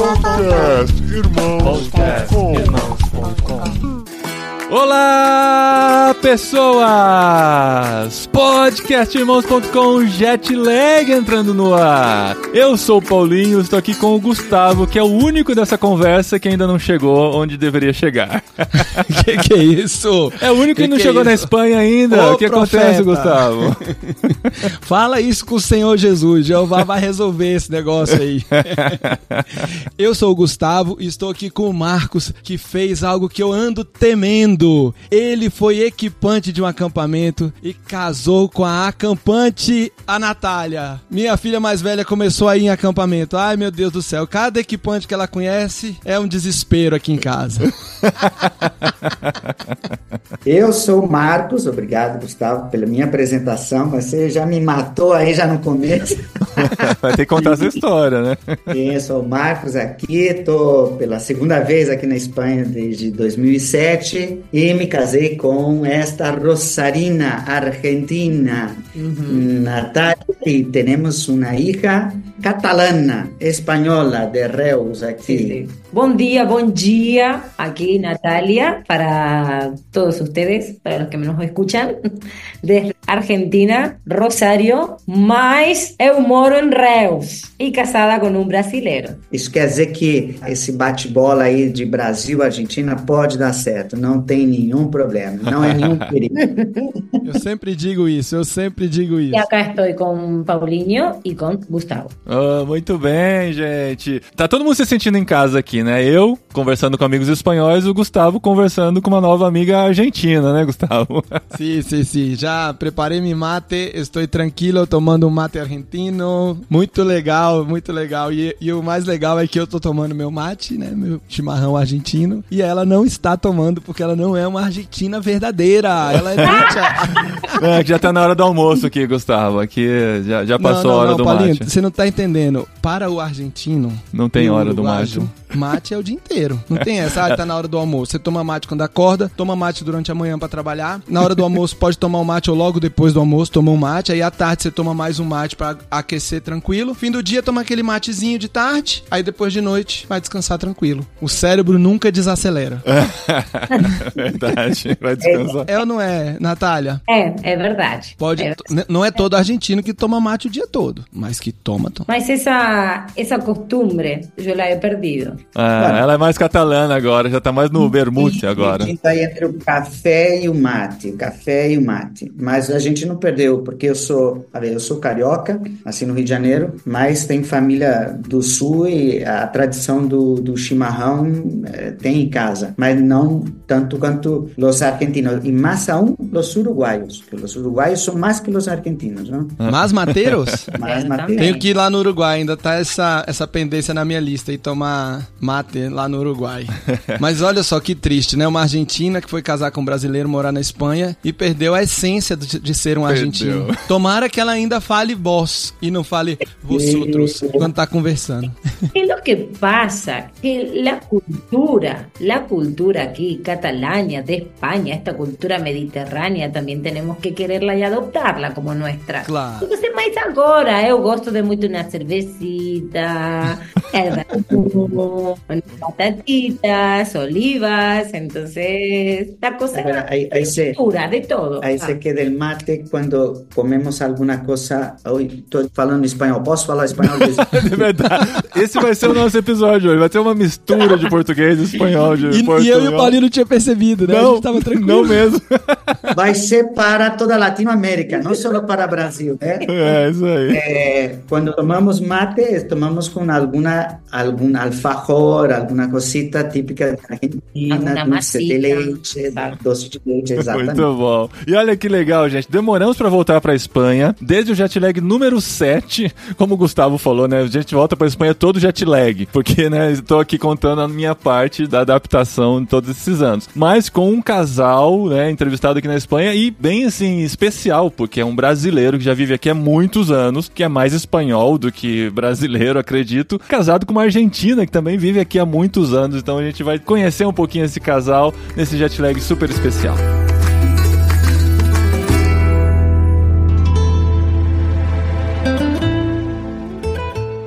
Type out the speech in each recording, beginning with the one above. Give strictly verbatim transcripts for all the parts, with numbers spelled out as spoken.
Podcast Irmãos ponto com. Olá, pessoas! podcast irmãos ponto com, Jetlag entrando no ar. Eu sou o Paulinho, estou aqui com o Gustavo, que é o único dessa conversa que ainda não chegou onde deveria chegar. Que que é isso? É o único que, que não que chegou é na Espanha ainda. Ô, o que profeta. Acontece, Gustavo? Fala isso com o Senhor Jesus. Jeová vai resolver esse negócio aí. Eu sou o Gustavo e estou aqui com o Marcos, que fez algo que eu ando temendo. Ele foi equipante de um acampamento e casou com a acampante, a Natália. Minha filha mais velha começou a ir em acampamento. Ai, meu Deus do céu. Cada equipante que ela conhece é um desespero aqui em casa. Eu sou o Marcos. Obrigado, Gustavo, pela minha apresentação. Você já me matou aí já no começo. Vai ter que contar essa história, né? Sim, eu sou o Marcos aqui. Estou pela segunda vez aqui na Espanha desde dois mil e sete. E me casei com esta rosarina argentina, uhum. Natália, e temos uma hija catalana, espanhola, de Reus aqui. Sí, sí. Buen día, buen día. Aquí Natalia, para todos ustedes, para los que nos escuchan, desde Argentina, Rosario, mas eu moro em Reus e casada com um brasileiro. Isso quer dizer que esse bate-bola aí de Brasil-Argentina pode dar certo, não tem nenhum problema, não é nenhum perigo. Eu sempre digo isso, eu sempre digo isso. E acá estou com Paulinho e com Gustavo. Oh, muito bem, gente. Tá todo mundo se sentindo em casa aqui, né? Eu conversando com amigos espanhóis, o Gustavo conversando com uma nova amiga argentina, né, Gustavo? Sim, sim, sim. Já preparei meu mate, estou tranquilo tomando um mate argentino. Muito legal, muito legal. E, e o mais legal é que eu tô tomando meu mate, né, meu chimarrão argentino, e ela não está tomando porque ela não é uma argentina verdadeira. Ela é bicha. É, que já tá na hora do almoço aqui, Gustavo. Aqui já, já passou não, não, a hora não, do Paulinho, mate. Você não tá entendendo. Para o argentino... Não tem hora do mate. Mate é o dia inteiro. Não tem essa, ah, tá na hora do almoço. Você toma mate quando acorda, toma mate durante a manhã pra trabalhar. Na hora do almoço pode tomar um mate ou logo depois do almoço toma um mate. Aí à tarde você toma mais um mate pra aquecer tranquilo. Fim do dia toma aquele matezinho de tarde. Aí depois de noite vai descansar tranquilo. O cérebro nunca desacelera. Verdade, vai descansar. É ou não é, Natália? É, é verdade. Pode, é. Não é todo argentino que toma mate o dia todo, mas que toma, toma. Mas essa, essa costumbre eu la he perdido. Ah, bueno, ela é mais catalana agora, já tá mais no vermute agora. A gente tá entre o café e o mate, o café e o mate. Mas a gente não perdeu, porque eu sou, eu sou carioca, assim no Rio de Janeiro, mas tem família do sul e a tradição do, do chimarrão é, tem em casa, mas não tanto quanto os argentinos. E mais aún os uruguaios, porque os uruguaios são mais que os argentinos, não? Mas mateiros? Mas mateiros. Tenho que ir lá no Uruguai, ainda tá essa, essa pendência na minha lista e tomar mate lá no Uruguai. Mas olha só que triste, né? Uma argentina que foi casar com um brasileiro, morar na Espanha e perdeu a essência de, de ser um Perdeu. argentino. Tomara que ela ainda fale vós e não fale vosotros quando tá conversando. É o que pasa, que a cultura, a cultura aqui, Catalânia, de Espanha, esta cultura mediterrânea, também temos que quererla e adoptarla como nuestra. Claro. Porque, mas agora eu gosto de muito uma cervecita, batatitas, olivas, entonces la cosa Ahora, ahí, ahí se, cultura, de todo. Aí ah. se queda el mate quando comemos alguma coisa. Oi, tô falando espanhol. Posso falar espanhol? É verdade. Esse vai ser o nosso episódio hoje. Vai ter uma mistura de português e espanhol. De e, e eu e o Paulinho não tinha percebido, né? Não, a gente tava tranquilo. Não mesmo. Vai ser para toda a Latinoamérica, não só para o Brasil, né? É, isso aí. É, quando tomamos mate, tomamos com alguma, algum alfajor, alguma cosita típica da Argentina, doce de leite, doce de leite, exatamente. Muito bom. E olha que legal, gente. Demoramos para voltar para a Espanha, desde o jet lag número sete, como o Gustavo falou, né? A gente volta para a Espanha todo jet lag, porque, né, estou aqui contando a minha parte da adaptação de todos esses anos. Mas com um casal, né, entrevistado aqui na Espanha e bem, assim, especial, porque é um brasileiro que já vive aqui há muitos anos, que é mais espanhol do que brasileiro, acredito, casado com uma argentina que também vive aqui há muitos anos. Então a gente vai conhecer um pouquinho esse casal nesse jet lag super especial.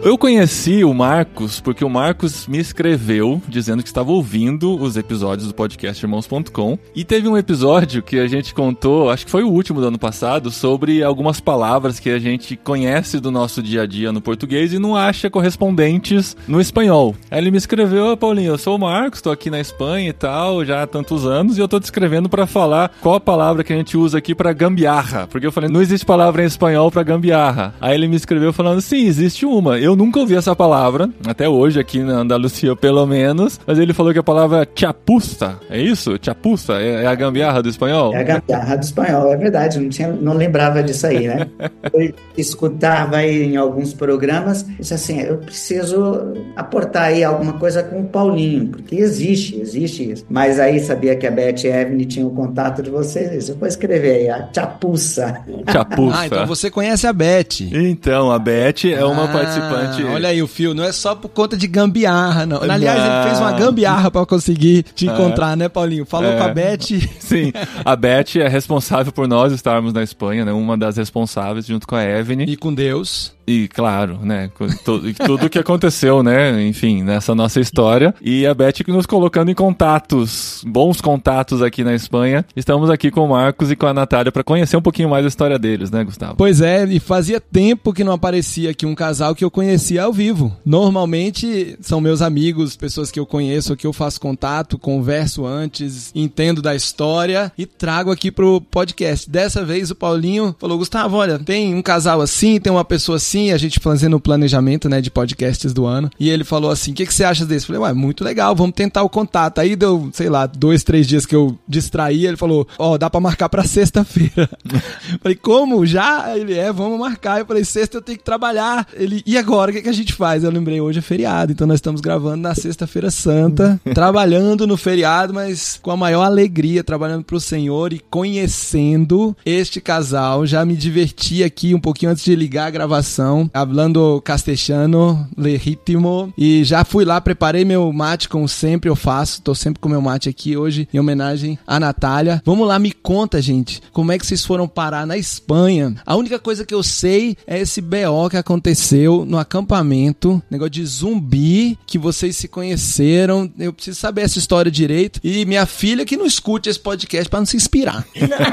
Eu conheci o Marcos porque o Marcos me escreveu dizendo que estava ouvindo os episódios do podcast irmãos ponto com e teve um episódio que a gente contou, acho que foi o último do ano passado, sobre algumas palavras que a gente conhece do nosso dia a dia no português e não acha correspondentes no espanhol. Aí ele me escreveu: oh, Paulinho, eu sou o Marcos, tô aqui na Espanha e tal, já há tantos anos, e eu tô te escrevendo pra falar qual a palavra que a gente usa aqui pra gambiarra, porque eu falei, não existe palavra em espanhol pra gambiarra. Aí ele me escreveu falando, sim, existe uma. Eu nunca ouvi essa palavra, até hoje aqui na Andalucia pelo menos, mas ele falou que a palavra chapuza, é isso? Chapuza? É, é a gambiarra do espanhol? É a gambiarra do espanhol, é verdade, não, tinha, não lembrava disso aí, né? Eu escutava aí em alguns programas, disse assim, eu preciso aportar aí alguma coisa com o Paulinho, porque existe, existe isso. Mas aí sabia que a Beth e a Evelyn tinham o contato de vocês, eu vou escrever aí, a chapuza. Chapuza. Ah, então você conhece a Beth. Então, a Beth é uma ah, participante... Olha aí o fio, não é só por conta de gambiarra, não. Aliás, não. ele fez uma gambiarra pra conseguir te encontrar, é. né, Paulinho? Falou é. com a Beth. Sim, a Beth é responsável por nós estarmos na Espanha, né? Uma das responsáveis, junto com a Evelyn. E com Deus. E, claro, né, tudo, tudo que aconteceu, né, enfim, nessa nossa história. E a Beth nos colocando em contatos, bons contatos aqui na Espanha. Estamos aqui com o Marcos e com a Natália para conhecer um pouquinho mais a história deles, né, Gustavo? Pois é, e fazia tempo que não aparecia aqui um casal que eu conhecia ao vivo. Normalmente são meus amigos, pessoas que eu conheço, que eu faço contato, converso antes, entendo da história e trago aqui pro podcast. Dessa vez o Paulinho falou, Gustavo, olha, tem um casal assim, tem uma pessoa assim, a gente fazendo o planejamento, né, de podcasts do ano, e ele falou assim, o que, que você acha desse? Eu falei, ué, muito legal, vamos tentar o contato. Aí deu, sei lá, dois, três dias que eu distraí, ele falou, ó, oh, dá pra marcar pra sexta-feira. Falei, como? Já? Ele, é, vamos marcar. Eu falei, sexta eu tenho que trabalhar. Ele, e agora, o que, que a gente faz? Eu lembrei, hoje é feriado, então nós estamos gravando na sexta-feira santa, trabalhando no feriado, mas com a maior alegria, trabalhando pro Senhor e conhecendo este casal. Já me diverti aqui um pouquinho antes de ligar a gravação, hablando castelhano, legítimo, e já fui lá, preparei meu mate, como sempre eu faço, tô sempre com meu mate aqui hoje, em homenagem à Natália. Vamos lá, me conta, gente, como é que vocês foram parar na Espanha? A única coisa que eu sei é esse B O que aconteceu no acampamento, negócio de zumbi, que vocês se conheceram, eu preciso saber essa história direito, e minha filha que não escute esse podcast pra não se inspirar.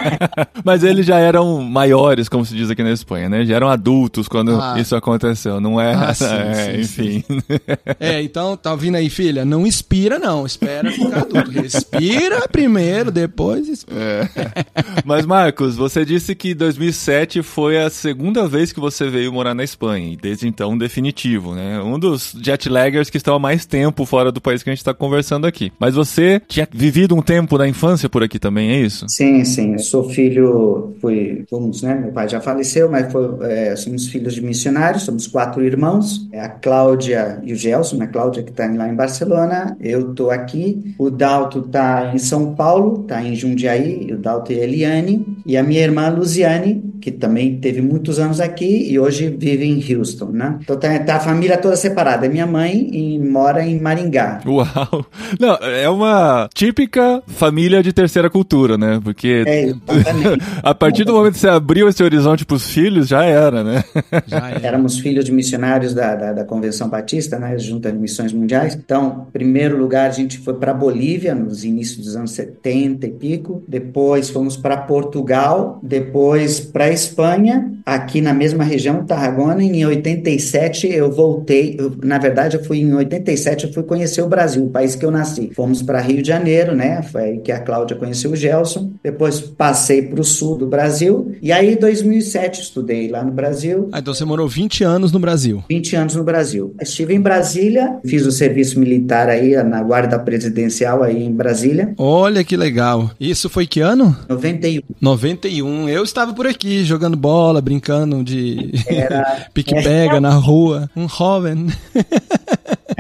Mas eles já eram maiores, como se diz aqui na Espanha, né? Já eram adultos quando ah. isso aconteceu, não é? Ah, sim, é sim, enfim. Sim. É, então, tá ouvindo aí, filha? Não inspira, não. Espera ficar adulto. Respira primeiro, depois inspira. É. Mas, Marcos, você disse que dois mil e sete foi a segunda vez que você veio morar na Espanha, e desde então, definitivo, né? Um dos jetlaggers que estão há mais tempo fora do país que a gente está conversando aqui. Mas você tinha vivido um tempo na infância por aqui também, é isso? Sim, sim. Eu sou filho, fui, fomos, né? Meu pai já faleceu, mas foi, é, somos filhos de missionários, somos quatro irmãos, a Cláudia e o Gelson, a Cláudia que está lá em Barcelona, eu estou aqui, o Dalto está em São Paulo, está em Jundiaí, o Dalto e a Eliane, e a minha irmã Luziane, que também teve muitos anos aqui e hoje vive em Houston, né? Então tá, tá a família toda separada, minha mãe e mora em Maringá. Uau! Não, é uma típica família de terceira cultura, né? Porque é, a partir do momento que você abriu esse horizonte para os filhos, já era, né? Já era. Éramos filhos de missionários da, da, da Convenção Batista, né? Junta de Missões Mundiais. Então, em primeiro lugar, a gente foi para Bolívia, nos inícios dos anos setenta e pico. Depois fomos para Portugal. Depois para Espanha, aqui na mesma região, Tarragona. Em oitenta e sete eu voltei. Eu, na verdade, eu fui em oitenta e sete eu fui conhecer o Brasil, o país que eu nasci. Fomos para Rio de Janeiro, né? Foi aí que a Cláudia conheceu o Gelson. Depois passei para o sul do Brasil. E aí, em dois mil e sete, estudei lá no Brasil. Ah, então você morou vinte anos no Brasil. vinte anos no Brasil. Estive em Brasília, fiz o serviço militar aí na Guarda Presidencial aí em Brasília. Olha que legal. Isso foi que ano? noventa e um. noventa e um. Eu estava por aqui, jogando bola, brincando de Era... pique-pega na rua. Um jovem.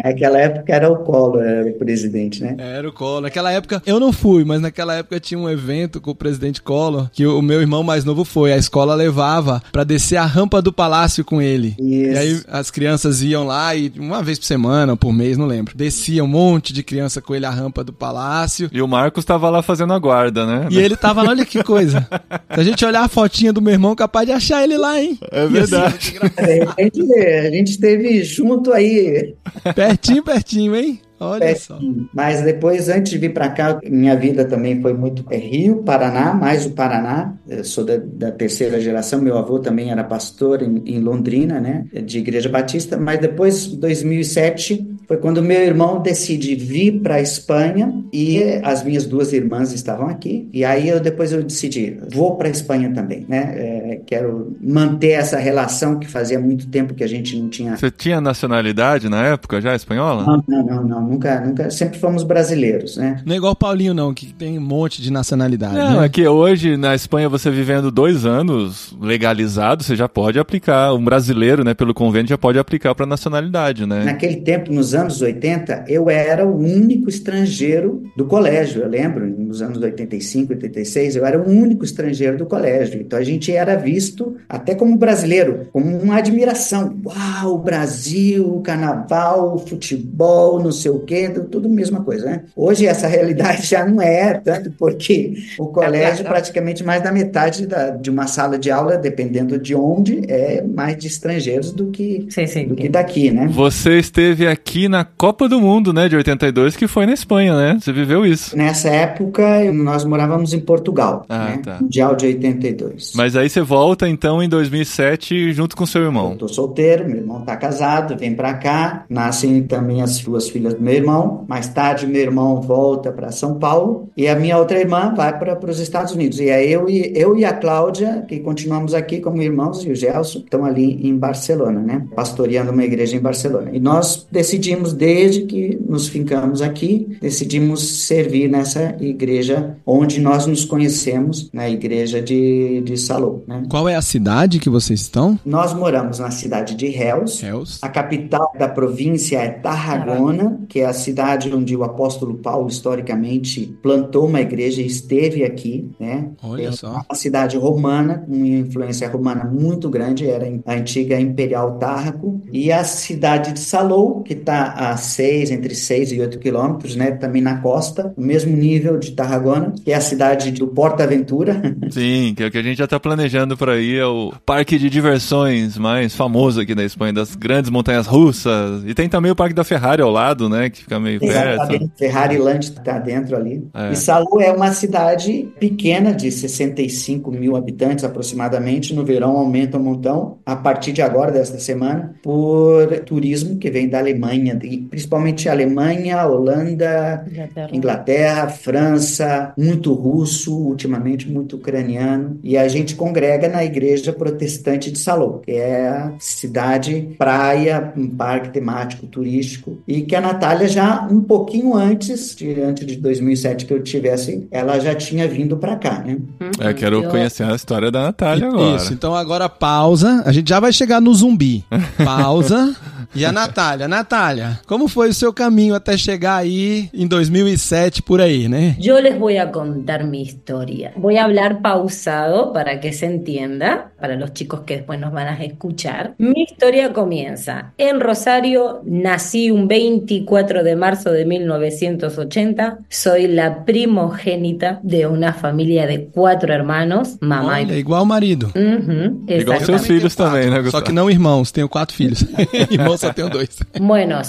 Naquela época era o Collor, era o presidente, né? Era o Collor. Naquela época, eu não fui, mas naquela época tinha um evento com o presidente Collor, que o meu irmão mais novo foi. A escola levava pra descer a rampa do palácio com ele. Isso. E aí as crianças iam lá e uma vez por semana, ou por mês, não lembro. Descia um monte de criança com ele a rampa do palácio. E o Marcos tava lá fazendo a guarda, né? E ele tava lá, olha que coisa. Se a gente olhar a fotinha do meu irmão, capaz de achar ele lá, hein? É verdade. A gente, a gente esteve junto aí. Pertinho, pertinho, hein? Olha é, só. Mas depois, antes de vir para cá, minha vida também foi muito é, Rio, Paraná, mais o Paraná. Eu sou da, da terceira geração, meu avô também era pastor em, em Londrina, né, de Igreja Batista. Mas depois, em dois mil e sete, foi quando meu irmão decide vir para a Espanha e as minhas duas irmãs estavam aqui. E aí eu depois eu decidi, vou para a Espanha também, né? É, quero manter essa relação que fazia muito tempo que a gente não tinha. Você tinha nacionalidade na época já espanhola? Não, não, não, não. Nunca, nunca, sempre fomos brasileiros, né? Não é igual o Paulinho, não, que tem um monte de nacionalidade. Não, né? é que hoje, na Espanha, você vivendo dois anos legalizado, você já pode aplicar. Um brasileiro, né, pelo convênio, já pode aplicar para nacionalidade, né? Naquele tempo, nos anos oitenta, eu era o único estrangeiro do colégio. Eu lembro, nos anos oitenta e cinco, oitenta e seis, eu era o único estrangeiro do colégio. Então, a gente era visto, até como brasileiro, como uma admiração. Uau, o Brasil, o carnaval, o futebol, não sei o quê, tudo a mesma coisa, né? Hoje essa realidade já não é, tanto porque o colégio, praticamente mais da metade da, de uma sala de aula, dependendo de onde, é mais de estrangeiros do que, sim, sim, do que daqui, né? Você esteve aqui na Copa do Mundo, né, de oitenta e dois, que foi na Espanha, né? Você viveu isso. Nessa época, nós morávamos em Portugal, ah, né? Tá. Mundial de oitenta e dois. Mas aí você volta, então, em dois mil e sete, junto com seu irmão. Eu tô solteiro, meu irmão tá casado, vem pra cá, nascem também as duas filhas do meu irmão. Mais tarde, meu irmão volta para São Paulo e a minha outra irmã vai para os Estados Unidos. E aí eu e, eu e a Cláudia, que continuamos aqui como irmãos, e o Gelson estão ali em Barcelona, né? Pastoreando uma igreja em Barcelona. E nós decidimos, desde que nos fincamos aqui, decidimos servir nessa igreja onde nós nos conhecemos, na igreja de, de Salou, né? Qual é a cidade que vocês estão? Nós moramos na cidade de Reus. Reus. A capital da província é Tarragona, que é a cidade onde o apóstolo Paulo, historicamente, plantou uma igreja e esteve aqui, né? Olha é só. Uma cidade romana, com uma influência romana muito grande, era a antiga Imperial Tárraco, e a cidade de Salou, que está a seis, entre seis e oito quilômetros, né? Também na costa, no mesmo nível de Tarragona, que é a cidade do Porta Aventura. Sim, que é o que a gente já está planejando por aí, é o parque de diversões mais famoso aqui da Espanha, das grandes montanhas russas, e tem também o Parque da Ferrari ao lado, né? Que fica meio Exatamente. Ferrari Land está dentro ali. É. E Salou é uma cidade pequena, de sessenta e cinco mil habitantes aproximadamente. No verão aumenta um montão, a partir de agora, desta semana, por turismo que vem da Alemanha, principalmente Alemanha, Holanda, Inglaterra. Inglaterra, França, muito russo, ultimamente muito ucraniano. E a gente congrega na igreja protestante de Salou, que é a cidade praia, um parque temático turístico, e que a Natália já um pouquinho antes, de, antes de dois mil e sete que eu tivesse, ela já tinha vindo pra cá, né? É, eu quero conhecer a história da Natália agora. Isso, então agora pausa, a gente já vai chegar no zumbi. Pausa. E a Natália, Natália, como foi o seu caminho até chegar aí em dois mil e sete por aí, né? Yo les voy a contar mi historia. Voy a hablar pausado para que se entienda, para los chicos que después nos van a escuchar. Mi historia comienza en Rosario, nací un veinticuatro de marzo de mil novecientos ochenta, soy la primogénita de una familia de cuatro hermanos, mamá Olha, y... igual o marido. Uh-huh, igual seus filhos também, né, Gustavo? Só que não irmãos, tenho quatro filhos. Irmãos só tenho dois. Bueno,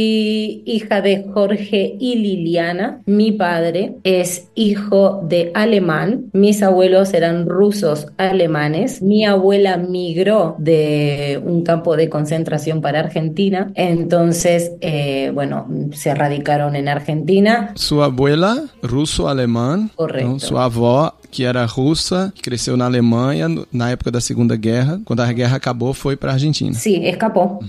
soy hija de Jorge y Liliana. Mi padre es hijo de alemán. Mis abuelos eran rusos alemanes. Mi abuela migró de un campo de concentración para Argentina. Entonces, eh, bueno, se radicaron en Argentina. Su abuela, russo-alemã. Correcto. Então, sua avó, que era russa, que cresceu na Alemanha na época da Segunda Guerra. Quando a guerra acabou, foi para a Argentina. Sí, escapó. Escapó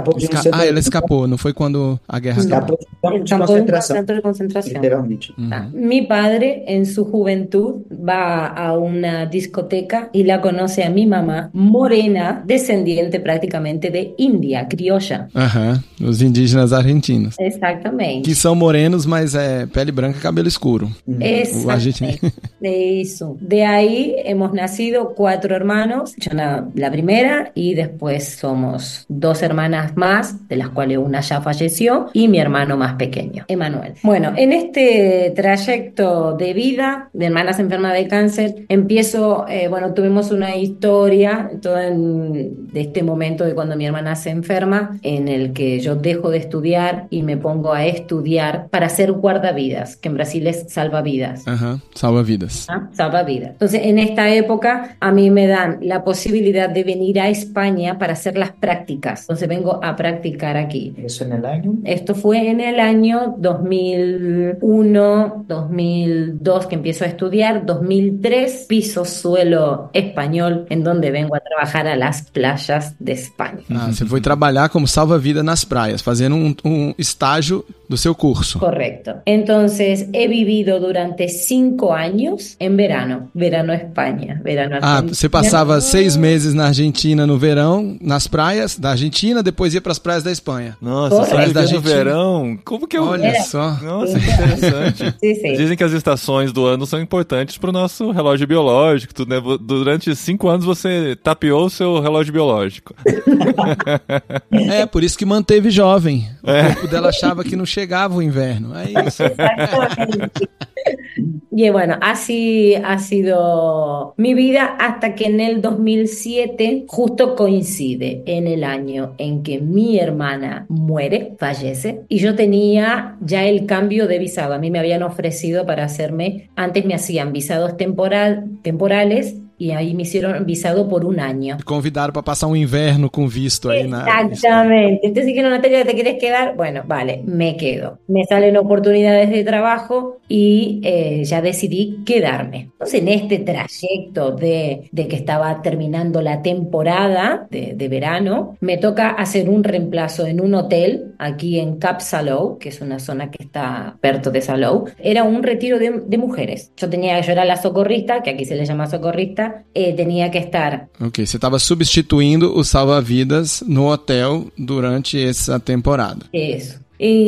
Escapou de um Esca... centro Ah, ela escapou, não foi quando a guerra acabou. Escapou de um campo El de campo de un concentração, centro de concentración. literalmente. Ah, Mi padre en su juventud va a una discoteca y la conoce a mi mamá, morena, descendiente prácticamente de India, criolla. Aham, os indígenas argentinos. Exactamente. Que são morenos, mas é pele branca e cabelo escuro. O argentino. Exactamente. De eso. De ahí hemos nacido cuatro hermanos, yo la, la primera, y después somos dos hermanas más, de las cuales una ya falleció, y mi hermano más pequeño, Emanuel. Bueno, en este trayecto de vida, mi hermana se enferma de cáncer, empiezo, eh, bueno, tuvimos una historia todo en- de este momento de cuando mi hermana se enferma, en el que yo dejo de estudiar y me pongo a estudiar para ser guardavidas, que en Brasil es salvavidas. Aham, salva vidas. ¿Ah? Salvavidas. Entonces, en esta época a mí me dan la posibilidad de venir a España para hacer las prácticas. Entonces vengo a practicar aquí. Isso é no ano? Esto fue en el año dos mil uno, dos mil dos que empiezo a estudiar, dos mil tres piso suelo español, en donde vengo a trabajar a las playas de España. Ah, você foi trabalhar como salva-vida nas praias, fazendo um, um estágio do seu curso. Correcto. Entonces he vivido durante cinco años en verano, verano España, verano Ah, Argentina. você passava seis meses na Argentina no verão, nas praias da Argentina, depois ia para as praias da Espanha. Nossa, Correto. só Da viver no Argentina. verão. Como que eu... Olha É. só. Nossa, que interessante. Sí, sí. Dizem que as estações do ano são importantes pro nosso relógio biológico. Tudo, né? Durante cinco anos você tapeou o seu relógio biológico. É, por isso que manteve jovem. O corpo dela achava que não chegava o inverno. É isso. Exactamente. Y bueno, así ha sido mi vida hasta que en el dos mil siete justo coincide en el año en que mi hermana muere, fallece, y yo tenía ya el cambio de visado. A mí me habían ofrecido para hacerme, antes me hacían visados temporal, temporales y ahí me hicieron visado por un año. Convidaram para passar um inverno com visto aí na. Exactamente. Entonces dijeron, Natalia, ¿te querés quedar? Bueno, vale, me quedo. Me salen oportunidades de trabajo y eh, ya decidí quedarme. Entonces, en este trayecto de, de que estaba terminando la temporada de, de verano, me toca hacer un reemplazo en un hotel aquí en Cap Salou, que es una zona que está perto de Salou. Era un retiro de, de mujeres. Yo tenía, yo era la socorrista, que aquí se le llama socorrista, eh, tenía que estar. Ok, você estava substituindo o salva-vidas no hotel durante essa temporada. Eso.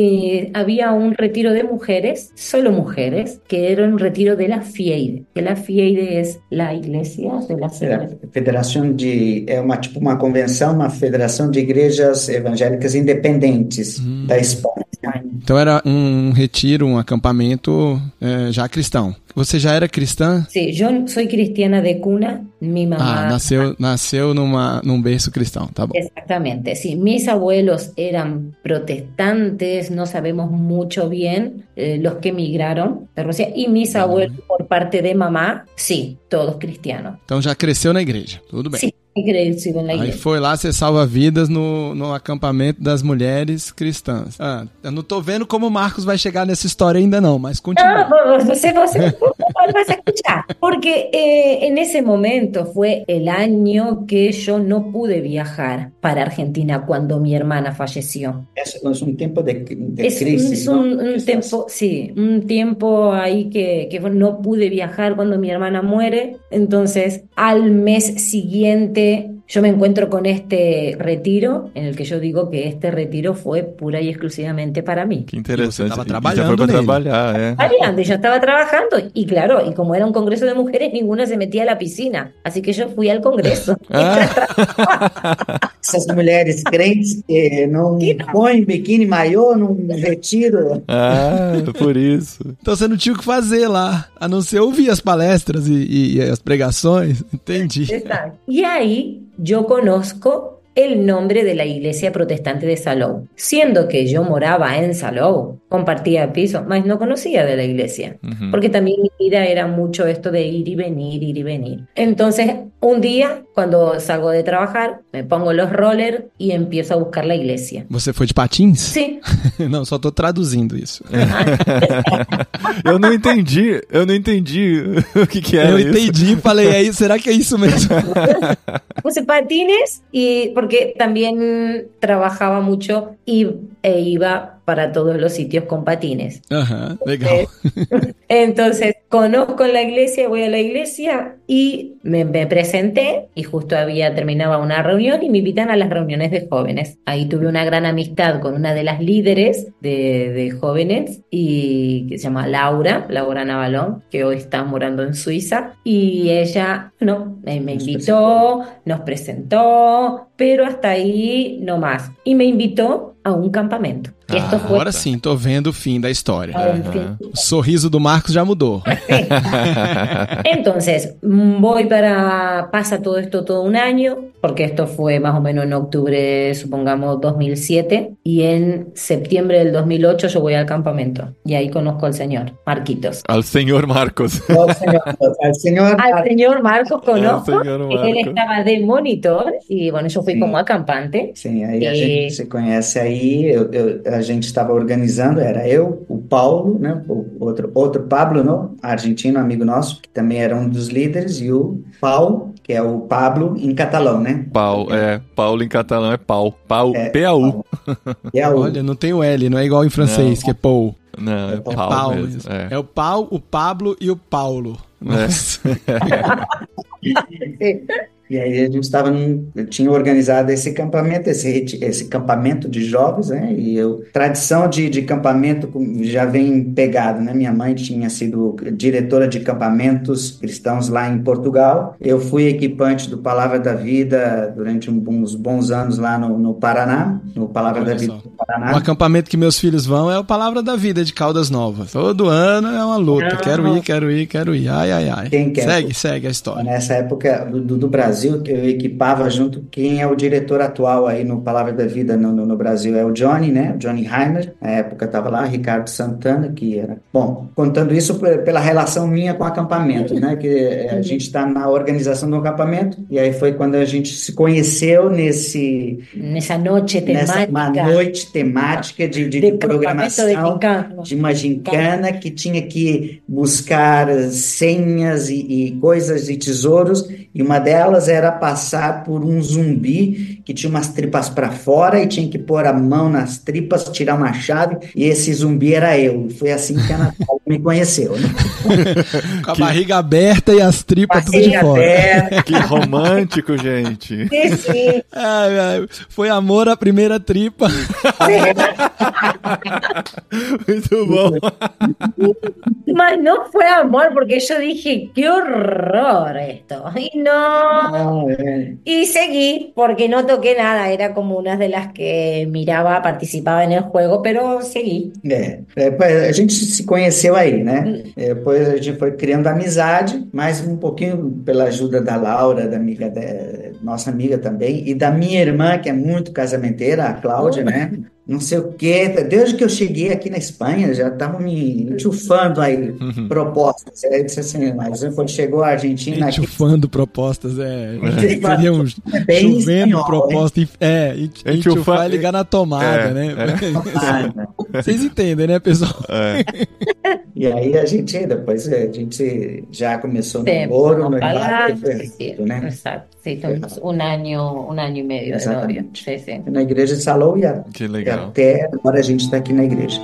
Y había un retiro de mujeres, solo mujeres, que era un retiro de la FIEIDE, que la FIEIDE es la iglesia de la É, a Federação de... É uma, tipo uma convenção, uma federação de igrejas evangélicas independentes da Espanha. Então era um retiro, um acampamento é, já cristão. Você já era cristã? Sí, yo soy cristiana de cuna, mi mamá... Ah, nasceu, nasceu numa, num berço cristão, tá bom. Exactamente, sí. Mis abuelos eran protestantes, no sabemos mucho bien eh, los que emigraron de Rusia, y mis abuelos por parte de mamá, sí, todos cristianos. Então já cresceu na igreja, tudo bem. Sí, he crecido en la Aí iglesia. foi lá ser salva-vidas no, no acampamento das mulheres cristãs. Ah, eu não tô vendo como o Marcos vai chegar nessa história ainda não, mas continua. No, você, você vas a escuchar. Porque eh, en ese momento fue el año que yo no pude viajar para Argentina cuando mi hermana falleció. É um tempo de, de Es, crise. es não? un, un tiempo, sí, un tiempo ahí que, que no pude viajar cuando mi hermana muere. Entonces, al mes siguiente, yo me encuentro con este retiro, en el que yo digo que este retiro fue pura y exclusivamente para mí. Que interessante. Você tava E já trabalhando foi pra nele. trabalhar, é. Variante, yo estaba trabajando y claro, y como era un congreso de mujeres, ninguna se metía a la piscina. Así que yo fui al congreso. Essas mulheres crentes que não põem biquíni maiô num retiro. Ah, por isso. Então você não tinha o que fazer lá, a não ser ouvir as palestras e, e- e as pregações. Entendi. Exacto. Y ahí yo conozco el nombre de la iglesia protestante de Salou. Siendo que yo moraba en Salou, compartía piso, mas no conocía de la iglesia. Uhum. Porque también mi vida era mucho esto de ir y venir, ir y venir. Entonces, un día, cuando salgo de trabajar, me pongo los rollers y empiezo a buscar la iglesia. Você foi de patins? Sí. Não, só tô traduzindo isso. Eu não entendi, eu não entendi o que que era Eu isso. entendi e falei, é isso, será que é isso mesmo? Puse patines y porque porque también trabajaba mucho y, e iba para todos los sitios con patines. Ajá, legal. Entonces, conozco la iglesia, voy a la iglesia y me, me presenté y justo había terminado una reunión y me invitan a las reuniones de jóvenes. Ahí tuve una gran amistad con una de las líderes de, de jóvenes y que se llama Laura, Laura Navalón, que hoy está morando en Suiza, y ella no, me, me invitó, nos presentó, pero hasta ahí no más. Y me invitó a um campamento. Ah, Esto foi... Agora sim, tô vendo o fim da história. Uhum. O sorriso do Marcos já mudou. Entonces, voy para... Pasa todo esto todo un año, porque esto fue más o menos en octubre, supongamos, dos mil siete, y en septiembre del dos mil ocho yo voy al campamento, y ahí conozco al señor Marquitos. Al señor Marcos. Al señor, al señor, Al señor Marcos conozco, Al señor Marcos. él estaba de monitor, y bueno, yo fui Sí. como acampante. Sim, aí a E- gente se conhece aí, eu, eu- a gente estava organizando, era eu, o Paulo, né, o outro, outro Pablo, não, argentino, amigo nosso, que também era um dos líderes, e o Paulo, que é o Pablo em catalão, né? Pau, é. Paulo em catalão é pau. Pau, É, P A U. E é o, Olha, não tem o L, não é igual em francês, Não. que é Paul. Não, é É pau, Paul mesmo. mesmo. É. É o Pau, o Pablo e o Paulo. Nossa. E aí a gente estava num, eu tinha organizado esse acampamento, esse, reti- esse acampamento de jovens, né? E eu, tradição de, de acampamento com- já vem pegado, né? Minha mãe tinha sido diretora de acampamentos cristãos lá em Portugal. Eu fui equipante do Palavra da Vida durante um- uns bons anos lá no, no Paraná, no Palavra Olha da Vida só. do O Paraná. acampamento que meus filhos vão é o Palavra da Vida de Caldas Novas. Todo ano é uma luta. Quero ir, quero ir, quero ir. Ai, ai, ai. Quem quer? Segue, segue a história. Nessa época do, do- do Brasil, que eu equipava junto, quem é o diretor atual aí no Palavra da Vida no, no, no Brasil é o Johnny, né? O Johnny Heimer. Na época estava lá, Ricardo Santana, que era... Bom, contando isso pe- pela relação minha com o acampamento, né? Que eh, a gente está na organização do acampamento, e aí foi quando a gente se conheceu nesse... Nessa noite Nessa uma temática noite temática de, de, de de campamento de programação, gincana. de uma gincana que tinha que buscar senhas e, e coisas e tesouros, e uma delas era passar por um zumbi que tinha umas tripas para fora e tinha que pôr a mão nas tripas, tirar uma chave, e esse zumbi era eu. E foi assim que a Natália me conheceu, né? Com a barriga aberta e as tripas tudo de Barriga fora. aberta. Que romântico, gente. Sí, sí. Ai, ai, foi amor à primeira tripa. Muito bom. Mas no fue amor, porque yo dije, qué horror esto. Y no. Ah, é. Y seguí, porque no toqué nada. Era como una de las que miraba, participaba en el juego, pero seguí. É, é, a gente se conheceu aí, né? Depois a gente foi criando amizade, mas um pouquinho pela ajuda da Laura, da amiga, da, nossa amiga também, e da minha irmã, que é muito casamenteira, a Cláudia, né? Não sei o quê. Desde que eu cheguei aqui na Espanha, já estavam me enxufando aí propostas. Aí eu disse assim, mas quando chegou a Argentina aqui, Enxufando propostas, é. Enxufando. Seria um É bem chovendo espanhol, proposta. É, enxufar Enxufar- e ligar na tomada, É, né? ah, Vocês entendem, né, pessoal? É. e aí a gente, depois a gente já começou no Sí, namoro, empezamos no a hablar, noivado, sí, sí, tudo, né? exacto. Sí, tuvimos un año, un año y medio de novio. Exatamente. Sí, sí. Na igreja de Salou e, a, Que e legal. até agora a gente está aqui na igreja.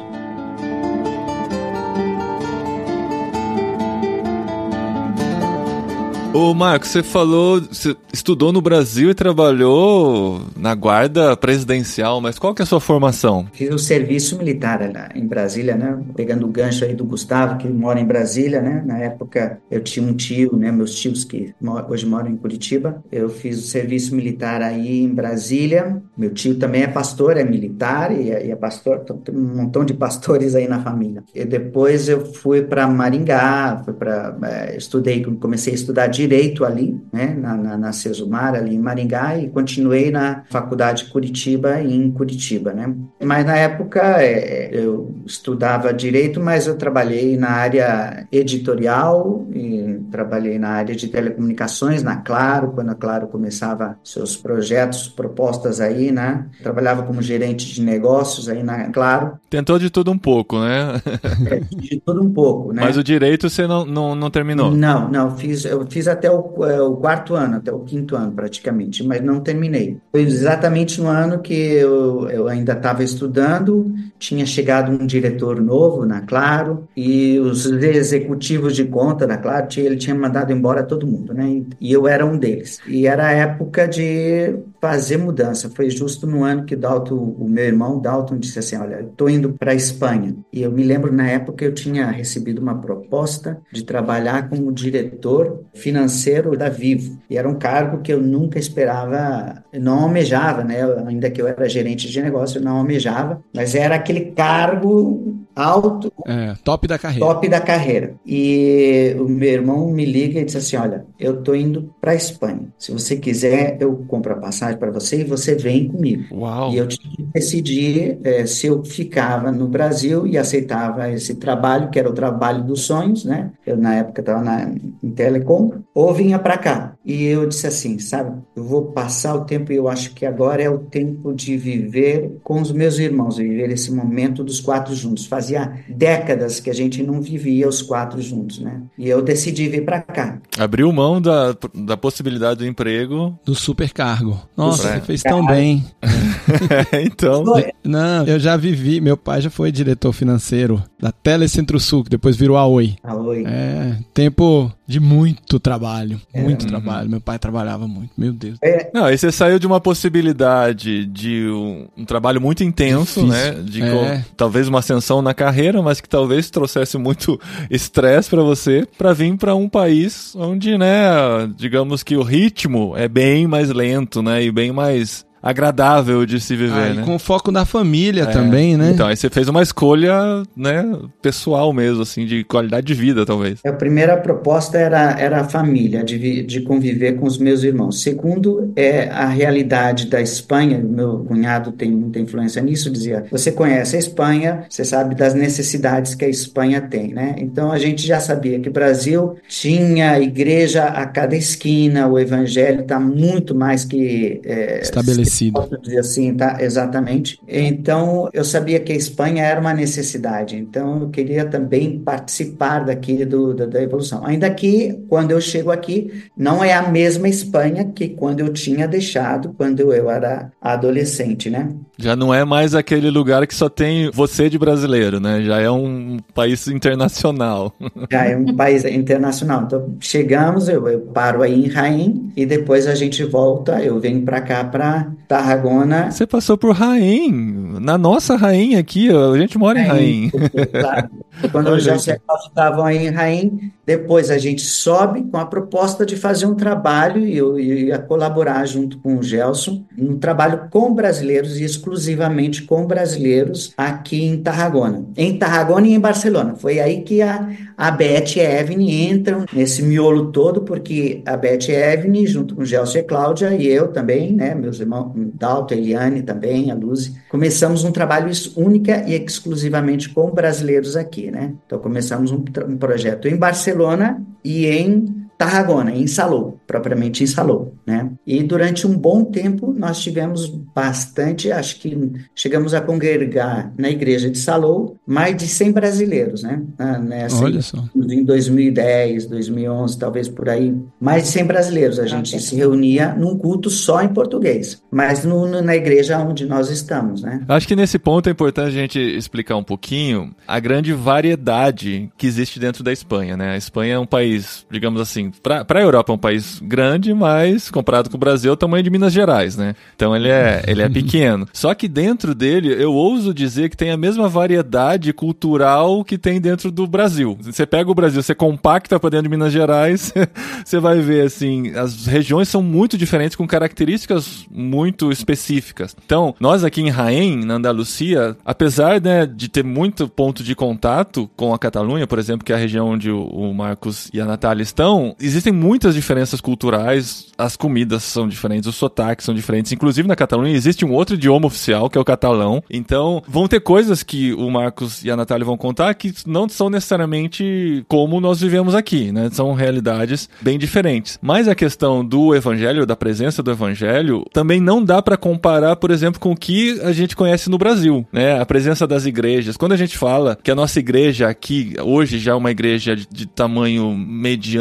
Ô, Marcos, você falou, você estudou no Brasil e trabalhou na guarda presidencial, mas qual que é a sua formação? Fiz o serviço militar lá em Brasília, né? Pegando o gancho aí do Gustavo, que mora em Brasília, né? Na época eu tinha um tio, né? Meus tios que mo- hoje moram em Curitiba. Eu fiz o serviço militar aí em Brasília. Meu tio também é pastor, é militar e é, e é pastor. Então tem um montão de pastores aí na família. E depois eu fui para Maringá, fui para estudei, comecei a estudar direito ali, né? Na, na, na Cesumar, ali em Maringá, e continuei na faculdade Curitiba, em Curitiba, né? Mas na época é, eu estudava direito, mas eu trabalhei na área editorial e trabalhei na área de telecomunicações, na Claro, quando a Claro começava seus projetos, propostas aí, né? Trabalhava como gerente de negócios aí na Claro, Tentou de tudo um pouco, né? é, de tudo um pouco, né? Mas o direito você não, não, não terminou. Não, não, fiz, eu fiz a até o, é, o quarto ano, até o quinto ano praticamente, mas não terminei. Foi exatamente no ano que eu, eu ainda estava estudando, tinha chegado um diretor novo na Claro, e os executivos de conta da Claro, ele tinha mandado embora todo mundo, né? E eu era um deles. E era a época de fazer mudança. Foi justo no ano que o Dalton, o meu irmão Dalton, disse assim, olha, eu estou indo para a Espanha. E eu me lembro, na época, eu tinha recebido uma proposta de trabalhar como diretor financeiro da Vivo. E era um cargo que eu nunca esperava, não almejava, né? Ainda que eu era gerente de negócio, eu não almejava. Mas era aquele cargo alto. É, top da carreira. Top da carreira. E o meu irmão me liga e diz assim, olha, eu estou indo para a Espanha. Se você quiser, eu compro a passagem para você e você vem comigo. Uau. E eu tive que decidir é, se eu ficava no Brasil e aceitava esse trabalho, que era o trabalho dos sonhos, né? Eu, na época, estava em telecom, ou vinha para cá. E eu disse assim, sabe, eu vou passar o tempo e eu acho que agora é o tempo de viver com os meus irmãos, viver esse momento dos quatro juntos. Fazia décadas que a gente não vivia os quatro juntos, né? E eu decidi vir para cá. Abriu mão da, da possibilidade do emprego. Do supercargo. Nossa, É. você fez tão bem. Então, Não, eu já vivi, meu pai já foi diretor financeiro da Telecentro-Sul, que depois virou a Oi. A Oi. É, tempo de muito trabalho, muito É. trabalho. Meu pai trabalhava muito, meu Deus. É, não, aí você saiu de uma possibilidade de um, um trabalho muito intenso, Difícil. né? De É. co- talvez uma ascensão na carreira, mas que talvez trouxesse muito estresse pra você, pra vir pra um país onde, né, digamos que o ritmo é bem mais lento, né? E bem mais agradável de se viver, Ah, e né? com foco na família É. também, né? Então, aí você fez uma escolha, né, pessoal mesmo, assim, de qualidade de vida, talvez. a primeira proposta era, era a família, de, vi- de conviver com os meus irmãos. Segundo, é a realidade da Espanha. Meu cunhado tem muita influência nisso, dizia, você conhece a Espanha, você sabe das necessidades que a Espanha tem, né? Então, a gente já sabia que o Brasil tinha igreja a cada esquina, o evangelho está muito mais que... é, Estabelecido. Posso dizer assim, tá? Exatamente. Então, eu sabia que a Espanha era uma necessidade, então eu queria também participar daqui do, da, da evolução. Ainda que, quando eu chego aqui, não é a mesma Espanha que quando eu tinha deixado, quando eu era adolescente, né? Já não é mais aquele lugar que só tem você de brasileiro, né? Já é um país internacional. Já é um país internacional. Então, chegamos, eu, eu paro aí em Jaén e depois a gente volta, eu venho para cá, para Tarragona. Você passou por Jaén, na nossa Jaén aqui, ó, a gente mora em Jaén. Claro. Quando Olha os já aí. estavam aí em Jaén, depois a gente sobe com a proposta de fazer um trabalho, e eu ia colaborar junto com o Gelson, um trabalho com brasileiros e exclusivamente com brasileiros aqui em Tarragona. Em Tarragona e em Barcelona. Foi aí que a, a Beth e a Evelyn entram nesse miolo todo, porque a Beth e a Evelyn, junto com o Gelson e a Cláudia, e eu também, né, meus irmãos, Dalton, a Eliane também, a Luzi, começamos um trabalho única e exclusivamente com brasileiros aqui, né? Então começamos um, um projeto em Barcelona e em Tarragona, em Salou, propriamente em Salou, né? E durante um bom tempo nós tivemos bastante, acho que chegamos a congregar na igreja de Salou mais de cem brasileiros, né? Ah, nessa, Olha só. em dois mil e dez, dois mil e onze, talvez por aí, mais de cem brasileiros. A gente se reunia num culto só em português, mas no, no, na igreja onde nós estamos, né? Acho que nesse ponto é importante a gente explicar um pouquinho a grande variedade que existe dentro da Espanha, né? A Espanha é um país, digamos assim, para a Europa é um país grande, mas comparado com o Brasil é o tamanho de Minas Gerais, né? Então ele é, ele é pequeno. Só que dentro dele, eu ouso dizer que tem a mesma variedade cultural que tem dentro do Brasil. Você pega o Brasil, você compacta para dentro de Minas Gerais, você vai ver, assim, as regiões são muito diferentes, com características muito específicas. Então, nós aqui em Jaén, na Andalucia, apesar, né, de ter muito ponto de contato com a Catalunha, por exemplo, que é a região onde o, o Marcos e a Natália estão, existem muitas diferenças culturais, as comidas são diferentes, os sotaques são diferentes. Inclusive, na Catalunha existe um outro idioma oficial, que é o catalão. Então, vão ter coisas que o Marcos e a Natália vão contar que não são necessariamente como nós vivemos aqui, né? São realidades bem diferentes. Mas a questão do evangelho, da presença do evangelho, também não dá para comparar, por exemplo, com o que a gente conhece no Brasil, né? A presença das igrejas. Quando a gente fala que a nossa igreja aqui, hoje já é uma igreja de, de tamanho mediano,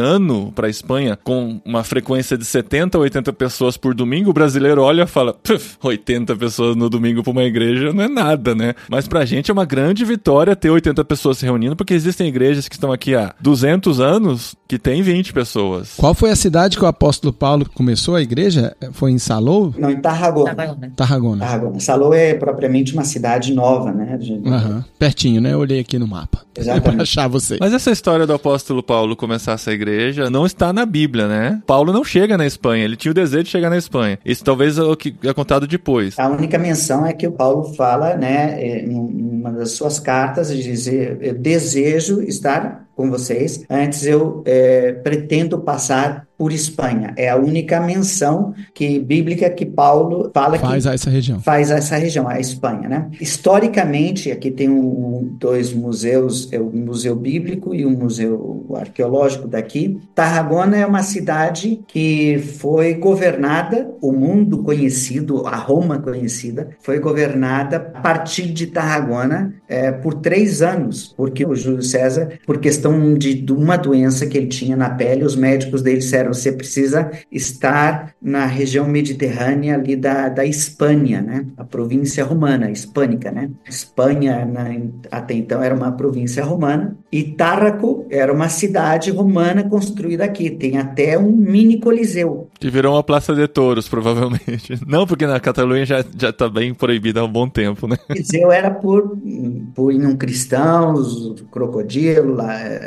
domingo para a Espanha com uma frequência de setenta, oitenta pessoas por domingo, o brasileiro olha e fala, oitenta pessoas no domingo para uma igreja não é nada, né? Mas pra gente é uma grande vitória ter oitenta pessoas se reunindo, porque existem igrejas que estão aqui há duzentos anos que tem vinte pessoas. Qual foi a cidade que o apóstolo Paulo começou a igreja? Foi em Salou? Não, em Tarragona. Tarragona. Tarragona. Tarragona. Salou é propriamente uma cidade nova, né? De... Uhum. Pertinho, né? Eu olhei aqui no mapa. Exatamente. Pra achar você. Mas essa história do apóstolo Paulo começar essa igreja não está na Bíblia, né? Paulo não chega na Espanha, ele tinha o desejo de chegar na Espanha. Isso talvez é o que é contado depois. A única menção é que o Paulo fala, né, em uma das suas cartas, de dizer, eu desejo estar com vocês, antes eu é, pretendo passar por Espanha. É a única menção que, bíblica que Paulo fala faz que a essa região. Faz a essa região, a Espanha, né? Historicamente, aqui tem um, dois museus, é o Museu Bíblico e o Museu Arqueológico daqui. Tarragona é uma cidade que foi governada, o mundo conhecido, a Roma conhecida, foi governada a partir de Tarragona é, por três anos, porque o Júlio César, por questão de, de uma doença que ele tinha na pele, os médicos dele disseram, você precisa estar na região mediterrânea ali da, da Espanha, né? A província romana, hispânica, né? Espanha, na, até então, era uma província romana, e Tárraco era uma cidade romana construída aqui, tem até um mini coliseu. Que virou uma praça de touros, provavelmente. Não, porque na Catalunha já, já tá bem proibida há um bom tempo, né? O coliseu era por, por iam cristãos, crocodilo,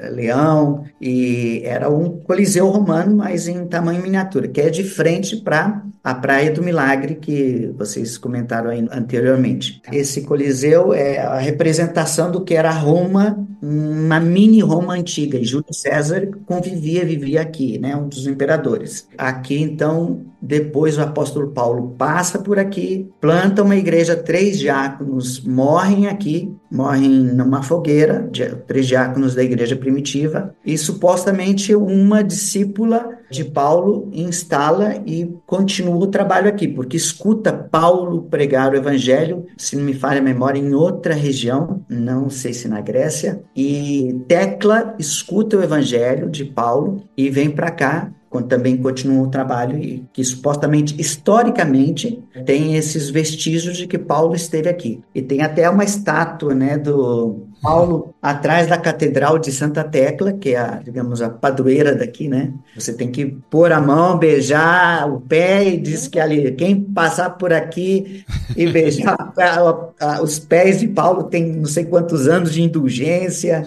leão, e era um coliseu romano, mas em tamanho miniatura, que é de frente para a Praia do Milagre, que vocês comentaram aí anteriormente. Esse coliseu é a representação do que era Roma, uma mini Roma antiga, e Júlio César convivia, vivia aqui, né, um dos imperadores. Aqui, então, depois o apóstolo Paulo passa por aqui, planta uma igreja, três diáconos morrem aqui, morrem numa fogueira, três diáconos da igreja primitiva, e supostamente uma discípula de Paulo instala e continua o trabalho aqui, porque escuta Paulo pregar o evangelho, se não me falha a memória, em outra região, não sei se na Grécia, e Tecla escuta o evangelho de Paulo e vem para cá, quando também continua o trabalho, e que supostamente, historicamente, tem esses vestígios de que Paulo esteve aqui. E tem até uma estátua, né, do Paulo atrás da Catedral de Santa Tecla, que é, a, digamos, a padroeira daqui, né? Você tem que pôr a mão, beijar o pé, e diz que ali, quem passar por aqui e beijar a, a, os pés de Paulo tem não sei quantos anos de indulgência.